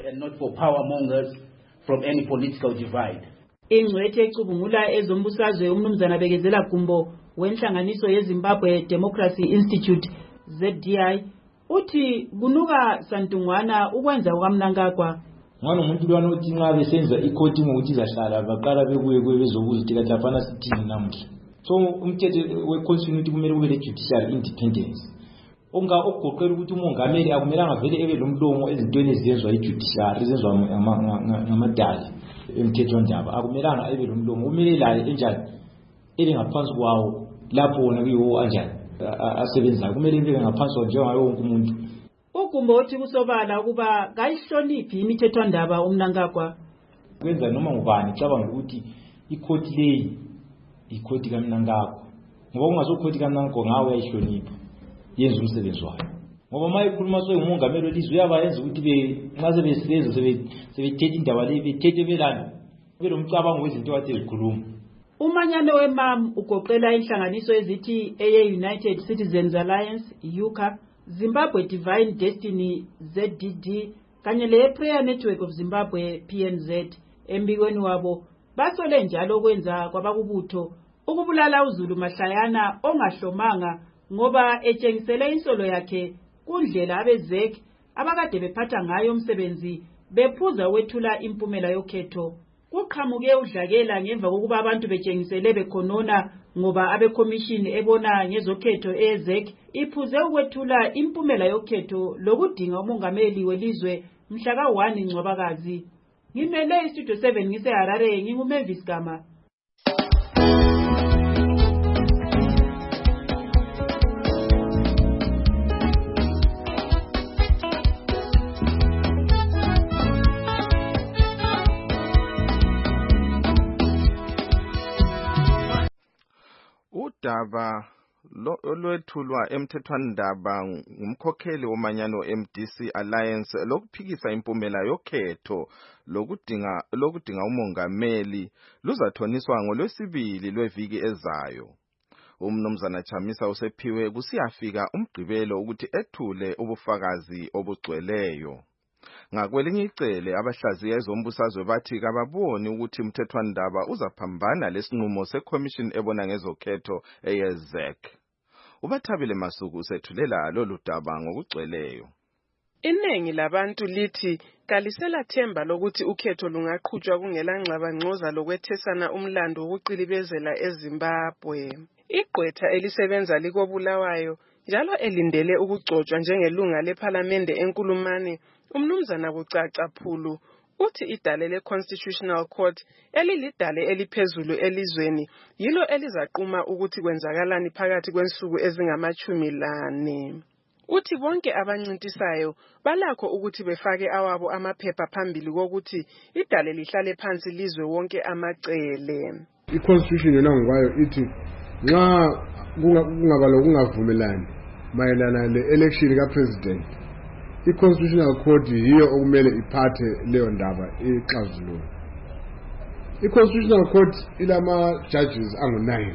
From any political divide. Ingcwethe ecubungula ezombusazwe umnumzana Bekezela Gumbo wenhlanganiso yeZimbabwe Democracy Institute Z D I uthi kunuka santungwana ukwenza kwaMnangagwa. ngani umuntu lwana uthi nxa besenza icourting ukuthi izahlala baqala bebuye kuye bezobuza ukuthi kathi afana sithini namuhla. So umthetho we-constitution kumele kube le-judicial independence. Onga okugoqela ukuthi umongameli akumelanga vele ebe lomlomo ezintweni ezenzwa i-judiciary ezenzwa ngamadala emthethwandaba. Akumelanga ebe lomlomo, kumele laye enjani ebe ngaphansi kwawo lapho wona kuyiwo anjani asebenzayo, kumele ibe ngaphansi kwawo njengaye wonke umuntu. Ugumbo othi kusobala ukuba kayihloniphi imithethwandaba uMnangagwa. Kwenza noma ngubani cabanga ukuthi icourt leyi icourt kaMnangagwa, ngoba ungazocourt kaMnangagwa ngawe uyayihlonipha yenza umsebenzi wayo. Ngoba mayikhuluma so umongameli welizwe uyabayenza ukuthi be nxa sebesebenza sebethethe indaba le bethethe belani belomcabango wezinto kade zikhuluma. Umanyano weMam ugoqela inhlanganiso ezithi A A United Citizens Alliance U C A, Zimbabwe Divine Destiny Z D D kanye le Prayer Network of Zimbabwe P N Z. Embikweni wabo basole njalo kwenza kwabakubutho ukubulala uZulu Mahlayana ongahlomanga ngoba etshengisele insolo yakhe kundlela abezek abakade bephatha ngayo umsebenzi bephuza wethula impumela yokhetho. Kuqhamuke udlakela ngemva kokuba abantu betshengisele bekhonona ngoba abekomishini ebona ngezokhetho ezek iphuze ukwethula impumela yokhetho lokudinga umongameli welizwe mhla ka one Ncwabakazi. Ngimele istudio seven ngise Harare, nginguMavis Gama. Udaba olwethulwa emthethwandaba ngumkhokheli womanyano M D C Alliance lokuphikisa impumela yokhetho lokudinga lokudinga umongameli luzathoniswa ngolwesibili lweviki ezayo. Umnumzana Chamisa usephiwe kusiyafika umgqibelo ukuthi ethule ubufakazi obugcweleyo. Ngakwelinye icele abahlaziya ezombusazwe bathi kababoni ukuthi umthethwandaba uzaphambana lesinqumo seCommission ebona ngezokhetho eyezek. Ubathabile Masuku usethulela lolu daba ngokugcweleyo. Iningi labantu lithi kalisela themba lokuthi ukhetho lungaqhutshwa kungela ngxabangxoza lokwethesana umlando wokuqilibezela eZimbabwe. Igqwetha elisebenza likobulawayo njalo elindele ukugcotshwa njengelunga lePhalamende enkulumane umnumzana Bucaca Phulu uthi idale le-Constitutional Court elilidale eliphezulu elizweni yilo elizaquma ukuthi kwenzakalani phakathi kwensuku ezingamachumi lane. Uthi bonke abancintisayo balakho ukuthi befake awabo amaphepha phambili kokuthi idale lihlale phansi lizwe wonke amacele. I-Constitution yona ngokwayo ithi nxa kungaba lokungavumelani mayelana le-election ka-president, i-Constitutional Court yiyo okumele iphathe leyo ndaba ixazulule. I-Constitutional Court ilama judges angu-nine.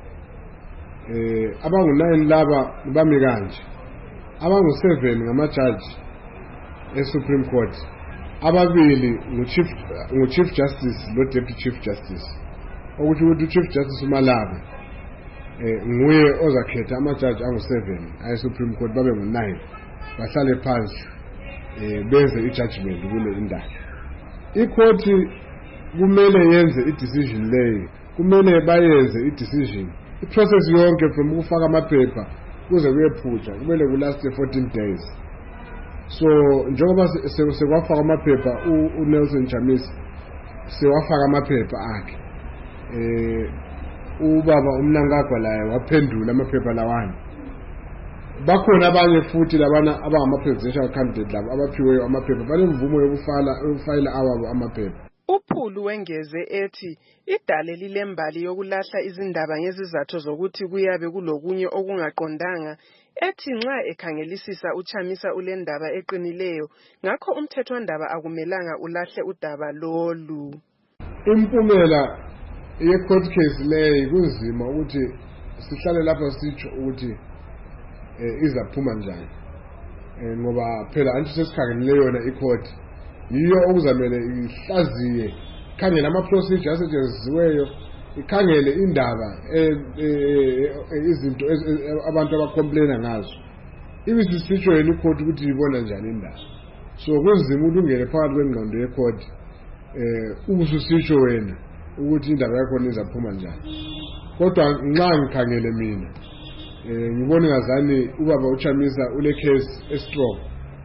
Eh abangu-nine laba bami kanje. Abangu-seven ngama-judge e-Supreme Court. Ababili ngu-chief ngu-chief justice lo deputy chief justice. Ukuthi ukuthi chief justice uMalabi eh nguye ozakhetha ama-judge angu-seven ayi-Supreme Court babe ngu-nine. Bahlale phansi eh benze i-judgment kule indaba. I-court kumele yenze i-decision leyo, kumele bayenze i-decision. I-process yonke from ukufaka amaphepha kuze kuyephutha kumele kulast fourteen days. So njengoba sekwafaka amaphepha uNelson Chamisa sewafaka amaphepha akhe. Eh ubaba uMnangagwa laye waphendula amaphepha lawana. Bakhona abanye futhi labana abangama presidential candidate labo abaphiweyo amaphepha banemvumo yokufala ukufayila awabo amaphepha. Uphulu wengeze ethi idale lilembali yokulahla izindaba ngezizathu zokuthi kuyabe kulokunye okungaqondanga, ethi nxa ekhangelisisa uChamisa ulendaba eqinileyo ngakho umthethwandaba akumelanga ulahle udaba lolu. Impumela ye-court case leyo kunzima ukuthi sihlale lapha sitsho ukuthi eh izaphuma njani. Eh ngoba phela anti sesikhangele yona i-court yiyo okuzamele ihlaziye khangela ama-procedure asetshenzisiweyo, ikhangele indaba izinto abantu abacomplaina ngazo. Ibisisitsho yena i-court ukuthi ibona njani indaba. so kunzima ukuthi ungene phakathi kwengqondo yekhodi eh ubusisho wena ukuthi indaba yakho nizaphuma njani. Kodwa nxa ngikhangele mina eh ngibona ngazani ubaba uChamisa ule case estrong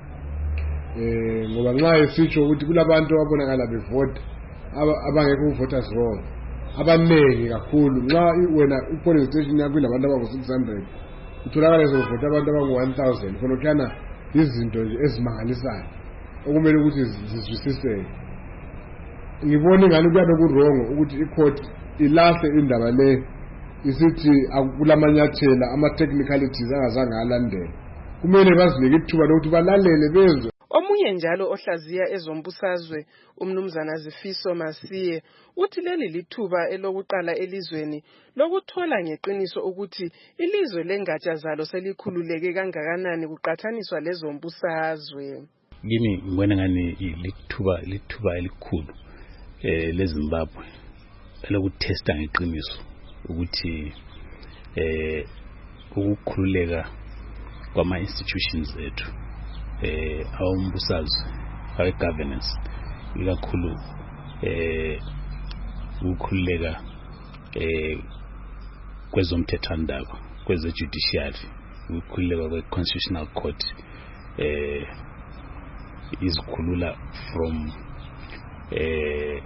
eh ngoba nxa esitsho ukuthi kulabantu ababonakala bevote abangekho voters roll abaningi kakhulu. Nxa wena i-polling station yakho ilabantu abangu six hundred utholakala ezovota abantu abangu one thousand khona kukhana izinto nje ezimangalisayo okumele ukuthi zizwisiseke. Ngibona ingani kuyabe kurongo ukuthi icourt ilahle indaba le isithi akulamanyathela ama technicalities angazange alandela. Kumele bazinike ithuba lokuthi balalele bezwe. Omunye njalo ohlaziya ezombusazwe umnumzana Zifiso Masiye uthi leli lithuba elokuqala elizweni lokuthola ngeqiniso ukuthi ilizwe lengatsha zalo selikhululeke kangakanani kuqathaniswa lezombusazwe. Kimi ngibona ngani lithuba lithuba elikhulu eh leZimbabwe elokutesta ngeqiniso ukuthi eh ukukhululeka kwama institutions ethu eh awumbusazwe awe governance ikakhulu eh ukukhululeka eh kwezomthethwandaba kweze judiciary ukukhululeka kwe constitutional court eh izikhulula from eh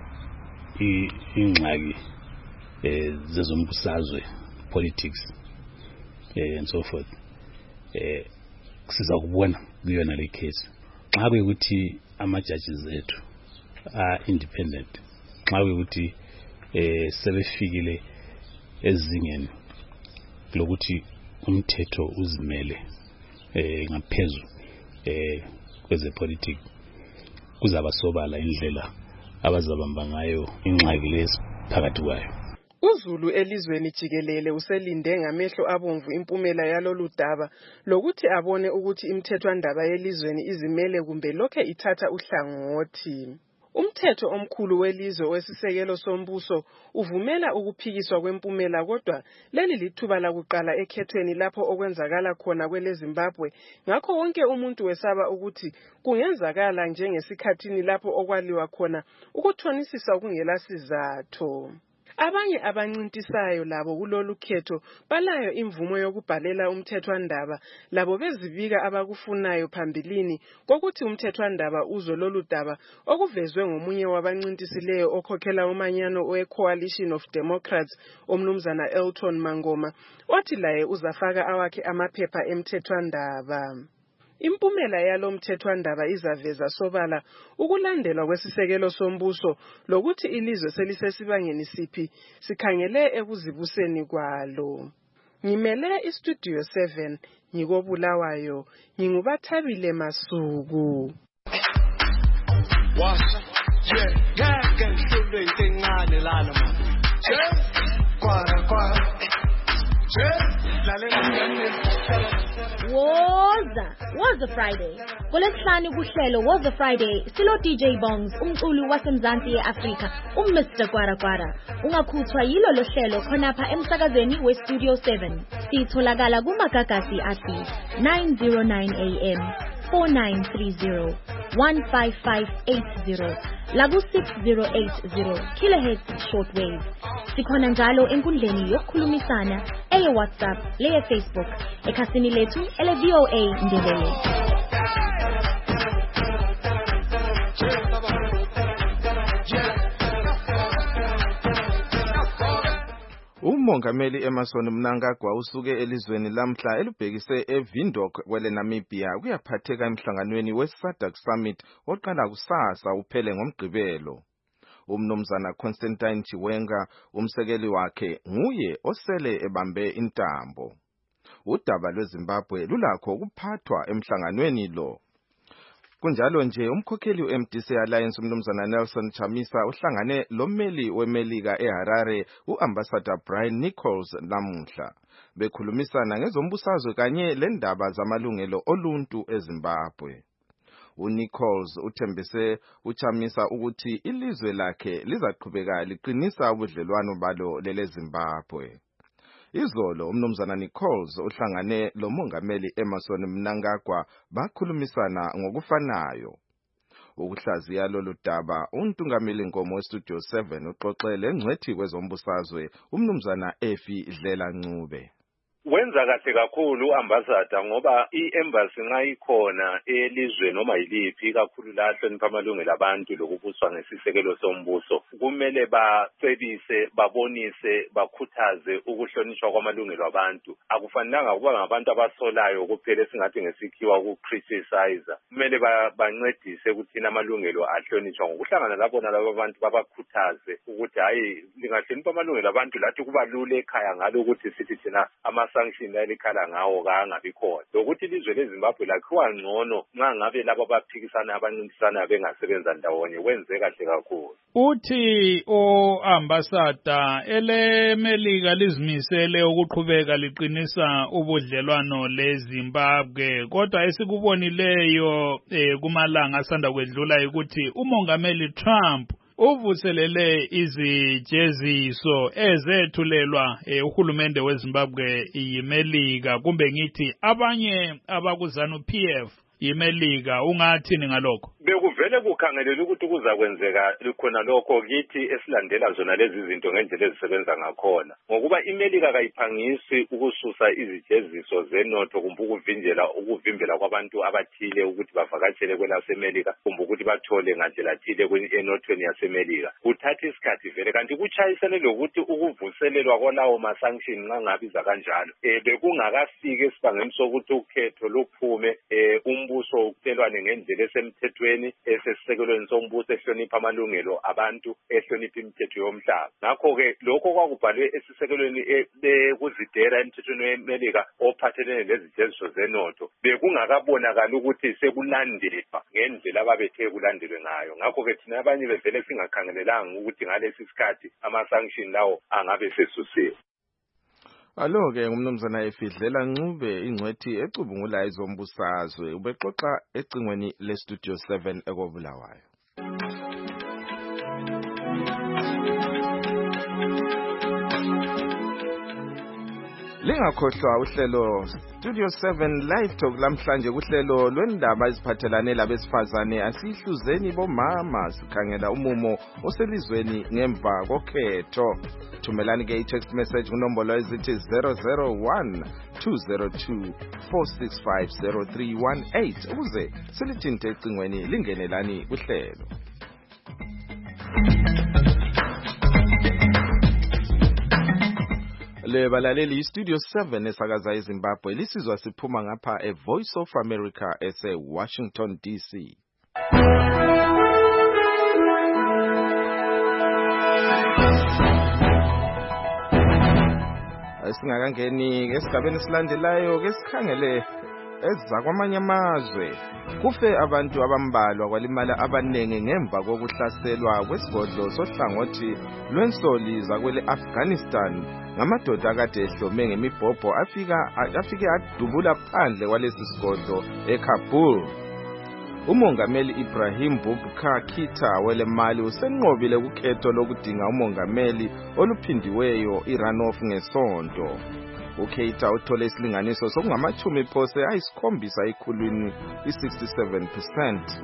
ingxaki eh zezombusazwe politics eh and so forth eh siza kubona kuyona le case xa kuyukuthi ama judges ethu are independent, xa kuyukuthi eh sebefikile ezingeni lokuthi umthetho uzimele eh ngaphezulu eh kweze politics kuzaba sobala indlela abazabamba ngayo ingxaki lezi phakathi kwayo. uZulu elizweni jikelele uselinde ngamehlo abomvu impumela yalolu daba lokuthi abone ukuthi imithethwandaba yelizweni izimele kumbe lokho ithatha uhlangothi. Umthetho omkhulu welizwe wesisekelo sombuso uvumela ukuphikiswa kwempumela, kodwa leli lithuba lakuqala ekhethweni lapho okwenzakala khona kwele Zimbabwe. Ngakho wonke umuntu wesaba ukuthi kungenzakala njengesikhathini lapho okwaliwa khona ukuthonisisa okungela sizatho. Abanye abancintisayo labo kulolu khetho balayo imvumo yokubhalela umthethwandaba, labo bezibika abakufunayo phambilini kokuthi umthethwandaba uzo lolu daba okuvezwe ngomunye wabancintisileyo okhokhela umanyano we-Coalition of Democrats omnumzana Elton Mangoma, othi laye uzafaka awakhe amaphepha emthethwandaba. Impumela yalo mthethwandaba izaveza sobala ukulandelwa kwesisekelo sombuso lokuthi ilizwe selisesibangeni siphi sikhangele ekuzibuseni kwalo. Ngimele iStudio seven ngikobulawayo, ngingubathabile Masuku. Washa yeah ngeke ngihlule inkengane lana man. Kwara kwara. Woza, Woza Friday. Kolesihlanu kuhlelo Woza Friday, silo D J Bongs, umculi wasemzansi ye-Afrika, uMister Kwara Kwara. Ungakhuthwa yilo lo hlelo khonapha emsakazweni weStudio seven. Sitholakala kumagagasi athi nine oh nine A M, four nine three zero, one five five eight zero, laku six zero eight zero kilohertz shortwave. Sikhona njalo enkundleni yokukhulumisana eye WhatsApp, leye Facebook, ekhasini lethu ele V O A Ndebele. Umongameli Emmerson Mnangagwa usuke elizweni lamhla elubhekise eVindhoek kwele Namibia kuyaphatheka emhlanganweni weSADC Summit oqala kusasa uphele ngomgqibelo. Umnumzana Constantine Chiwenga umsekeli wakhe nguye osele ebambe intambo. Udaba lweZimbabwe lulakho ukuphathwa emhlanganweni lo. Kunjalo nje umkhokheli we-M D C Alliance umnumzana Nelson Chamisa uhlangane lommeli weMelika eHarare uAmbassador Brian Nichols namuhla. Bekhulumisana ngezombusazwe kanye lendaba zamalungelo oluntu eZimbabwe. uNichols uthembise uChamisa ukuthi ilizwe lakhe lizaqhubeka liqinisa ubudlelwano balo lele Zimbabwe. Izolo umnumzana Nichols uhlangane lo mongameli Emmerson Mnangagwa bakhulumisana ngokufanayo. Ukuhlaziya lolu daba untungameli Nkomo weStudio seven uxoxele ngcwethi kwezombusazwe umnumzana Efi Dlela Ncube. Wenza kahle kakhulu ambassador ngoba i-embassy nxa ikhona elizwe noma yiliphi kakhulu la hlonipha amalungelo abantu lokubuswa ngesisekelo sombuso kumele bacebise babonise bakhuthaze ukuhlonishwa kwamalungelo abantu. Akufanelanga kuba ngabantu abasolayo kuphela singathi ngesikhiwa ukukriticize. Kumele bancedise ukuthi amalungelo ahlonishwa ngokuhlangana labo nalabo abantu babakhuthaze ukuthi hayi lingahlonipha amalungelo abantu lathi kuba lule ekhaya ngalo ukuthi sithi thina ama sanction elikhala ngawo kangabi khona lokuthi ilizwe leZimbabwe lakhiwa ngcono nxa ngabe labo abaphikisana abancintisana bengasebenza ndawonye wenze kahle kakhulu. Uthi o-ambassador elemelika lizimisele ukuqhubeka liqinisa ubudlelwano leZimbabwe kodwa esikubonileyo eh, kumalanga asanda kwedlula ukuthi umongameli Trump uvuselele izijeziso ezethulelwa eh, uhulumende weZimbabwe yimelika kumbe ngithi abanye abakuzanu P F yimelika ungathini ngalokho? Bekuvele kukhangelele ukuthi kuzakwenzeka khona lokho kithi esilandela zona lezi zinto ngendlela ezisebenza ngakhona ngokuba imelika kayiphangisi ukususa izijeziso zenotho kumbe ukuvinjela ukuvimbela kwabantu abathile ukuthi bavakatshele kwelasemelika kumbe ukuthi bathole ngandlela thile enothweni yasemelika kuthatha isikhathi vele kanti kuchayisene lokuthi ukuvuselelwa kwalawo ma-sanction nxa ngabiza kanjalo eh bekungakafiki esibangeni sokuthi ukhetho luphume eh umbuso ukutelwane ngendlela esemthethweni esesisekelweni sombuso ehlonipha amalungelo abantu ehlonipha imithetho yomhlaba. Ngakho-ke lokho kwakubhalwe esisekelweni ekuzidera emthethweni wemelika ophathelene lezijeziso zenotho bekungakabonakala ukuthi sekulandelwa ngendlela ababethe kulandelwe ngayo. Ngakho-ke thina abanye bevele singakhangelelanga ukuthi ngalesi sikhathi ama-sanction lawo angabe sesusiwe. Alo-ke umnumzana Efi Dlela Ncube ingcwethi ecubungula izombusazwe ubexoxa ecingweni leStudio seven ekobulawayo. Lingakhohlwa uhlelo Studio seven Live Talk lamhlanje kuhlelo lwendaba eziphathelane labesifazane asihluzeni bomama sikhangela umumo oselizweni ngemva kokhetho. Thumelani ke i-text message kunombolo ezithi zero zero one two zero two four six five zero three one eight ukuze silithinte ecingweni lingenelani kuhlelo. Le balaleli iStudio seven esakaza eZimbabwe lisizwa siphuma ngapha eVoice of America ese Washington D C. Singakangeni esigabeni silandelayo ke sikhangele ezakwamanye amazwe kufe abantu abambalwa kwalimala abanenge ngemva kokuhlaselwa kwesigodlo sohlangothi lwensoli zakwele Afghanistan ngamadoda akade ehlome ngemibhobho afika afike adubula phandle kwalesi sigodlo eKabul. Umongameli Ibrahim Boubacar Keita welemali usenqobile ukhetho lokudinga umongameli oluphindiweyo irunoff ngesonto. uKeita uthole isilinganiso sokungamachumi phose ayisikhombisa ekhulwini i-sixty-seven percent.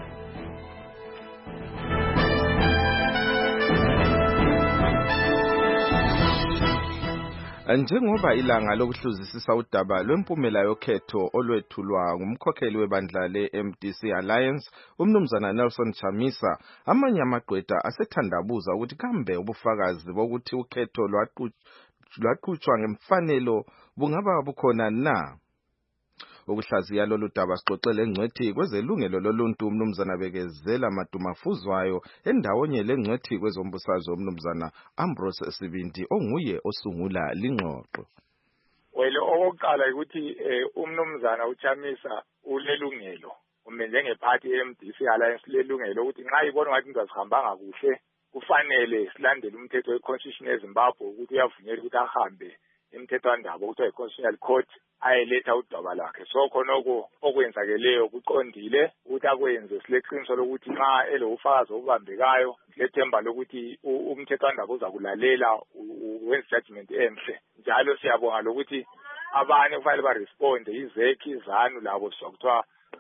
Njengoba ilanga lokuhluzisisa udaba lwempumela yokhetho olwethulwa ngumkhokheli webandla le-M D C Alliance umnumzana Nelson Chamisa, amanye amagqwetha asethandabuza ukuthi kambe ubufakazi bokuthi ukhetho lwaqhutshwa ngemfanelo bungaba bukhona na. Ukuhlaziya lolu daba sixoxele engcwethi kwezelungelo loluntu umnumzana Bekezela Madumafuzwayo endawonye lengcwethi kwezombusazwe umnumzana Ambrose Sibindi onguye osungula lingxoxo. Well, okokuqala ukuthi umnumzana uChamisa ulelungelo ume njengephathi ye-M D C Alliance lelungelo ukuthi nxa ibona ngathi into azihambanga kuhle kufanele silandele umthetho we-Constitution yeZimbabwe ukuthi uyavunyelwa ukuthi ahambe imthethwandaba ukuthi yi-Constitutional Court ayeletha udaba lakhe. So khonoko okwenzakeleyo kuqondile ukuthi akwenze sileqiniso lokuthi nxa elofakazi obambekayo lethemba lokuthi umthethwandaba uzakulalela wenze judgment enhle. Njalo siyabonga lokuthi abanye kufanele baresponde izekhi izanu labo sokuthiwa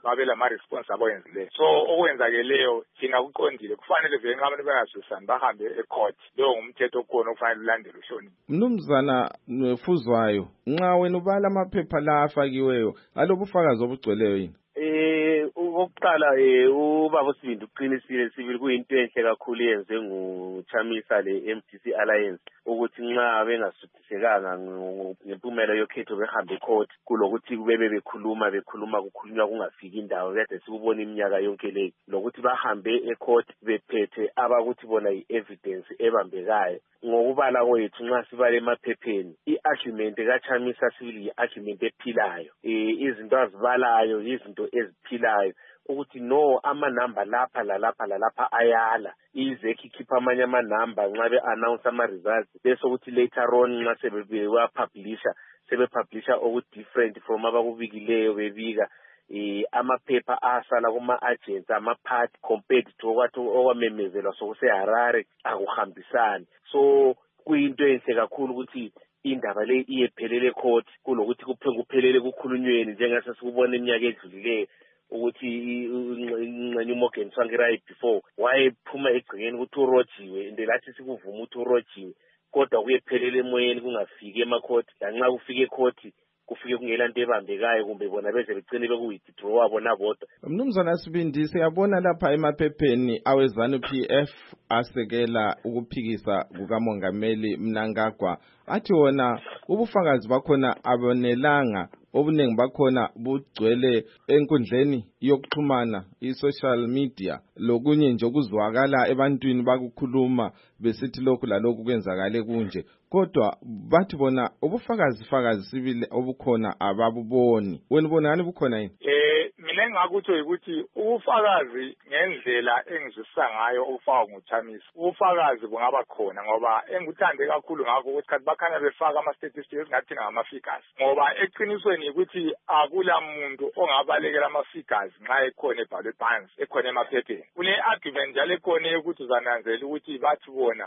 babe lama response abayenzileyo. So okwenzakeleyo thina kuqondile kufanele vele nxa abantu bengazwisani bahambe ecourt. Lo ngumthetho okhona ofanele ulandele uhloniphe. Mnumzana Fuzwayo, nxa wena ubala amaphepha la afakiweyo alobufakazi obugcweleyo yini? Eh okokuqala eh ubaba uSibindi uqinisile sibili kuyinto enhle kakhulu yenze nguChamisa le M D C Alliance ukuthi nxa bengasuthisekanga ngempumela yokhetho behambe court kulokuthi kubebe bekhuluma bekhuluma kukhulunywa kungafiki indawo kade sikubona iminyaka yonke le lokuthi bahambe ecourt bephethe abakuthi bona i-evidence ebambekayo. Ngokubala kwethu nxa sibale emaphepheni i-argument kaChamisa sibili i-argument ephilayo eh izinto azibalayo izinto eziphilayo ukuthi no amanamba lapha lalapha lalapha ayala ize ikhipha amanye amanamba nxa be-announce ama-results bese ukuthi later on nxa sebewapublisha sebepublisha oku different from abakubikileyo bebika eh amaphepha asala kuma-agents ama-party compared to okwathi okwamemezelwa sokuseHarare akuhambisani. So kuyinto enhle kakhulu ukuthi indaba le iyephelele court kulokuthi kuphelele kukhulunyweni njengase sikubona iminyaka edlulileyo ukuthi ingxenye uMorgan Tsvangirai before wayephuma egcikeni ukuthi urojiwe ende lathi sikuvuma ukuthi urojiwe kodwa kuyephelele emoyeni kungafiki emacourt lanxa kufike ecourt kufike kungela nto ebambekayo kumbe bona beze begcine bekuwithdraw wabo nabodwa. Mnumzana Sibindi siyabona lapha emaphepheni awezanu P F asekela ukuphikisa kukamongameli Mnangagwa athi wona ubufakazi bakhona abonelanga obuningi bakhona bugcwele enkundleni yokuxhumana i-social media lokunye nje okuzwakala ebantwini bakukhuluma besithi lokhu lalokhu kwenzakale kunje kodwa bathi bona ubufakazi fakazi sibili obukhona ababuboni. Wena ubona ngani bukhona yini? Eh mina engakutsho ukuthi ubufakazi ngendlela engizwisa ngayo ufaka nguChamisa ubufakazi bungaba khona ngoba engikuthande kakhulu ngakho ukuthi kathi bakhanya befaka ama statistics ngathi ngama figures ngoba eqinisweni ukuthi akula muntu ongabalekela ama figures nxa ekhona ebhalwe phansi ekhona emaphepheni. Kule argument njalo ekhona ukuthi uzananzela ukuthi bathi bona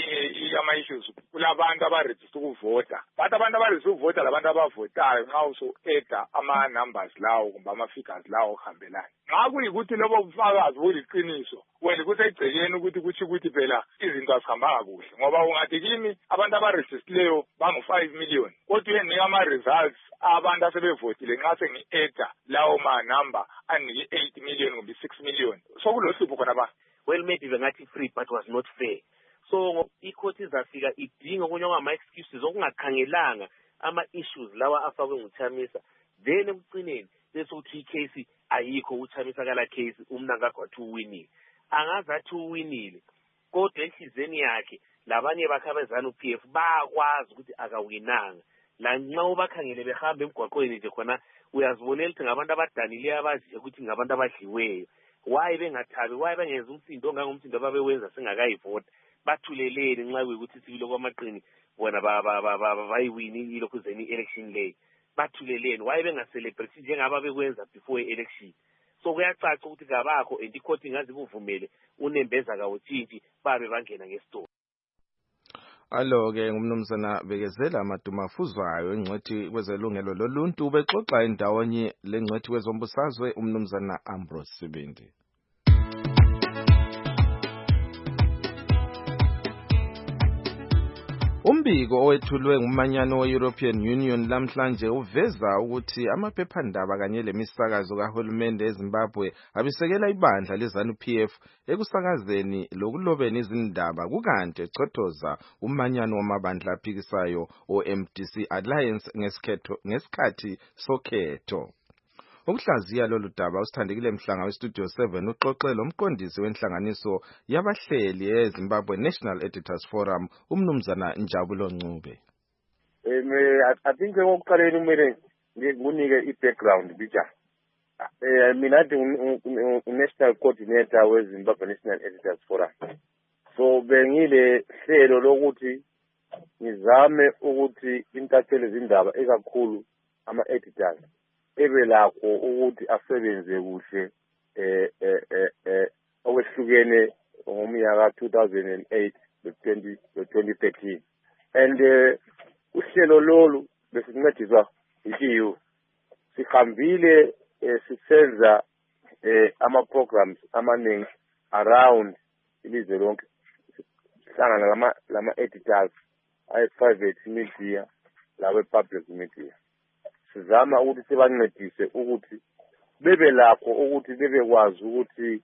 eh ama issues kulabantu abaregister ukuvota bathi abantu abaregister ukuvota labantu abavotayo nxa uso eda ama numbers lawo kumbe ama figures lawo ohambelana nxa kuyikuthi lobo bufakazi buliqiniso wena kusegcekeni ukuthi kuthi ukuthi phela izinto azihambanga kuhle ngoba ungathi kimi abantu abaregistileyo bangu five million kodwa uyenika ama results abantu asebevotile nxa sengi-eda lawo ma number aniki eight million kumbe six million so kulohlupho khona ba well maybe bengathi free but was not fair. So icourt izafika idinga okunye ngama excuses okungakhangelanga ama issues lawa afakwe nguChamisa then ekugcineni bese uthi icase ayikho uChamisa kala case uMnangagwa wathi uwinile angazi athi uwinile kodwa enhlizweni yakhe labanye bakhabezana uP F bakwazi ukuthi akawinanga la nxa ubakhangele behamba emgwaqweni nje khona uyazibonela ukuthi ngabantu abadanile abazi ukuthi ngabantu abadliweyo why bengathabi why bengenza umsindo ongangomsindo ababewenza singakayivota bathuleleni nxa kuyikuthi sibilo kwamaqini bona bayiwini ilokhuzeni election lay bathuleleni why bengaselebrate njengaba bekwenza before election. So kuyacaca ukuthi kabakho and icourt ingazi kuvumele unembeza kawuthinti babe bangena ngesitolo. Alo ke ngumnumzana Bekezela Amaduma Fuzwayo engcwethi kwezelungelo loluntu ubexoxa endawonye lengcwethi kwezombusazwe umnumzana Ambrose Sibindi. Umbiko owethulwe ngumanyano we-European Union lamhlanje uveza ukuthi amaphephandaba kanye lemisakazo kahulumende eZimbabwe abisekela ibandla leZANU P F ekusakazeni lokulobeni izindaba kukanti echothoza umanyano wamabandla aphikisayo o-M D C Alliance ngesikhathi sokhetho. Ukuhlaziya lolu daba usithandekile Mhlanga weStudio seven uxoxe lomqondisi wenhlanganiso yabahleli eZimbabwe National Editors Forum umnumzana Njabulo Ncube. Eh I think ngokuqaleni umele ngikunike i-background bija. Eh mina athi uNational Coordinator weZimbabwe National Editors Forum. So bengile hlelo lokuthi ngizame ukuthi intatheli izindaba ekakhulu ama editors ebe lakho ukuthi asebenze kuhle eh eh eh okwehlukene ngomnyaka two thousand eight to twenty thirteen and uhlelo lolu besincediswa yiyo sihambile eh sisenza eh ama programs amaningi around ilizwe lonke sihlangana lama lama editors ay private media lawe public media sizama ukuthi sibancedise ukuthi bebe lapho ukuthi bebekwazi ukuthi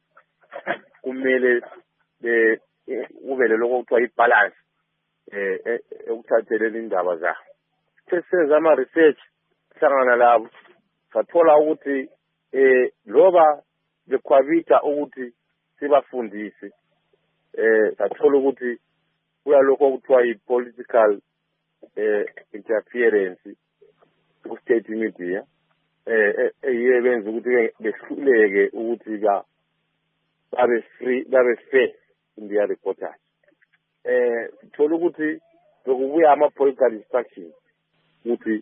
kumele be ubele lokho kuthiwa ibalance eh ekuthatheleni indaba zabo sesenza ama research sihlangana labo sathola ukuthi eh loba bekhwabita ukuthi sibafundise eh sathola ukuthi kuyalokho kuthiwa i-political eh interference ku state media eh eyenza ukuthi behluleke ukuthi ba babe free babe fair in their reportage eh thola ukuthi lokubuya ama political instructions ukuthi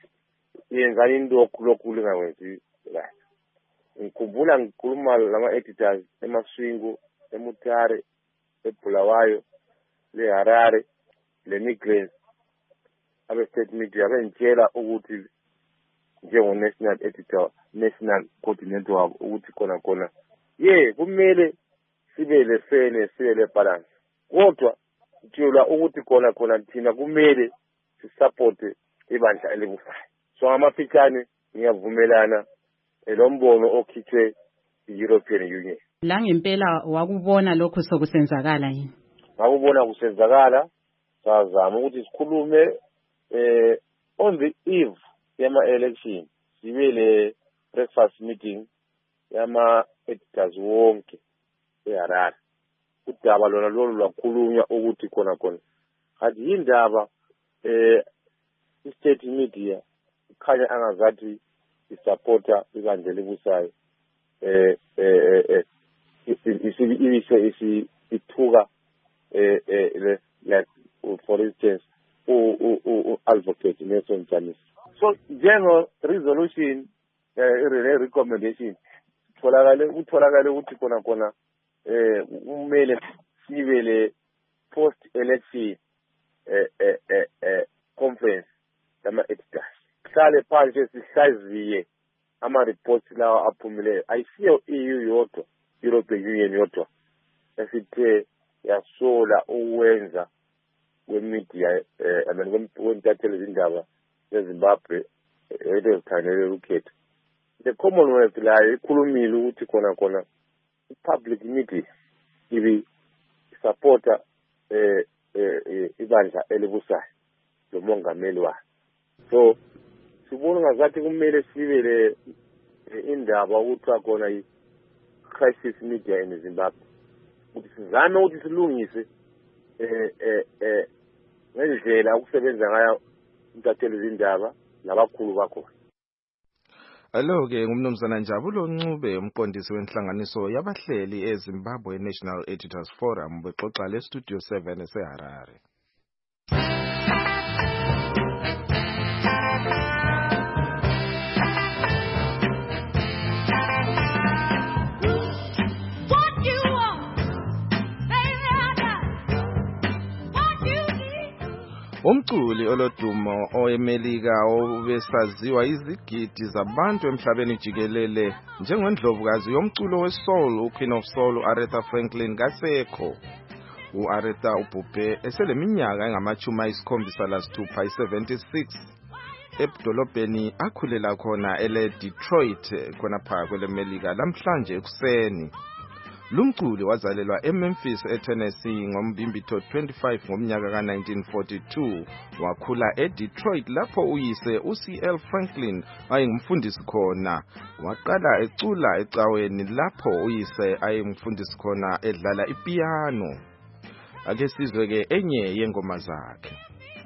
yenza into lokhu lingakwenzi la ngikhumbula ngikhuluma lama editors eMaswingo eMutare eBulawayo le Harare le Migrants abe state media bengitshela ukuthi njengo national editor national coordinator wabo ukuthi khona khona ye kumele sibe le fairness sibe le balance kodwa kuthiwa ukuthi khona khona thina kumele sisupport ibandla elibusayo so amafitshane ngiyavumelana elombono okhithwe i-European Union. La ngempela wakubona lokho sokusenzakala yini? Ngakubona kusenzakala sazama ukuthi sikhulume eh on the eve yama election sibe le breakfast meeting yama editors wonke eHarare udaba lona lolu lwakhulunywa ukuthi khona khona hathi indaba eh state media khanya angazathi isupporta ibandla elibusayo eh eh isibise isi ithuka eh eh like for instance u u advocate Nelson Chamisa so njengo resolution eh recommendation tholakale utholakale ukuthi khona khona eh umele sibele post election eh eh eh conference yama editors hlale phansi sihlaziye ama reports lawa aphumileyo ayisiyo E U yodwa European Union yodwa esithe yasola uwenza kwemedia eh I mean kwentathelwe izindaba eZimbabwe ezithanele ukhetho the Commonwealth la ikhulumile ukuthi khona khona public media ibi supporta eh ibandla elibusayo lo mongameli wa so sibona ngazathi kumele sibele indaba ukuthi khona i crisis media in Zimbabwe ukuthi sizame ukuthi silungise eh eh eh ngendlela ukusebenza ngayo intatheli izindaba nabakhulu bakho. Alo ke ngumnumzana Njabulo Ncube umqondisi wenhlanganiso yabahleli eZimbabwe National Editors Forum bexoxa le studio seven eseHarare. Umculi olodumo oemelika obesaziwa izigidi zabantu emhlabeni jikelele njengendlovukazi yomculo wesoul uQueen of Soul uAretha Franklin kasekho. uAretha ubhubhe eseleminyaka engamachumi ayisikhombisa lasithupha i-seventy-six edolobheni akhulela khona ele Detroit khona phakathi kwelemelika lamhlanje ekuseni. Lumculi wazalelwa eMemphis eTennessee ngombimbitho twenty-five ngomnyaka ka nineteen forty-two wakhula eDetroit lapho uyise uC L Franklin ayengumfundisi khona waqala ecula ecaweni lapho uyise ayengumfundisi khona edlala ipiano. Ake sizwe ke enye yengoma zakhe.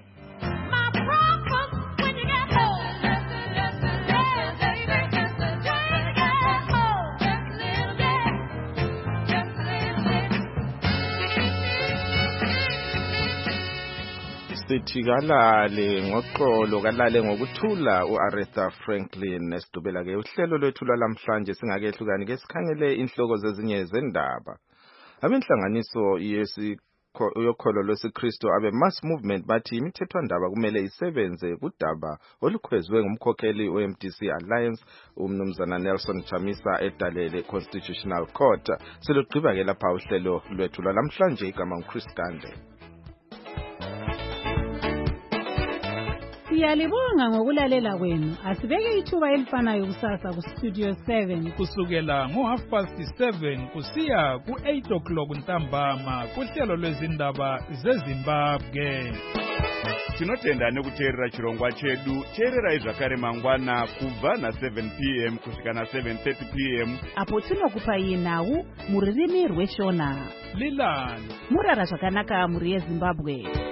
Sithi kalale ngoqolo kalale ngokuthula uAretha Franklin esidubela ke uhlelo lwethu lamhlanje singakehlukani ke sikhangele inhloko zezinye zendaba. Abenhlanganiso yesi yokholo lwesikristu abe-mass movement bathi imithethwandaba kumele isebenze kudaba olukhwezwe ngumkhokheli we-M D C Alliance umnumzana Nelson Chamisa edalele Constitutional Court. Silugqiba-ke lapha uhlelo lwethu lwalamhlanje, igama nguChris Gande. Siyalibonga ngokulalela kwenu. Asibeke ithuba elifanayo kusasa ku Studio seven kusukela ngo half past seven kusiya ku eight o'clock ntambama kuhlelo lwezindaba zeZimbabwe. Tinotenda nekuteerera chirongwa chedu. Teererai zvakare mangwana kubva na seven p m kusvika na seven thirty p m apo tinokupai nhau muririmi rweshona. Lilani murara zvakanaka muri yeZimbabwe.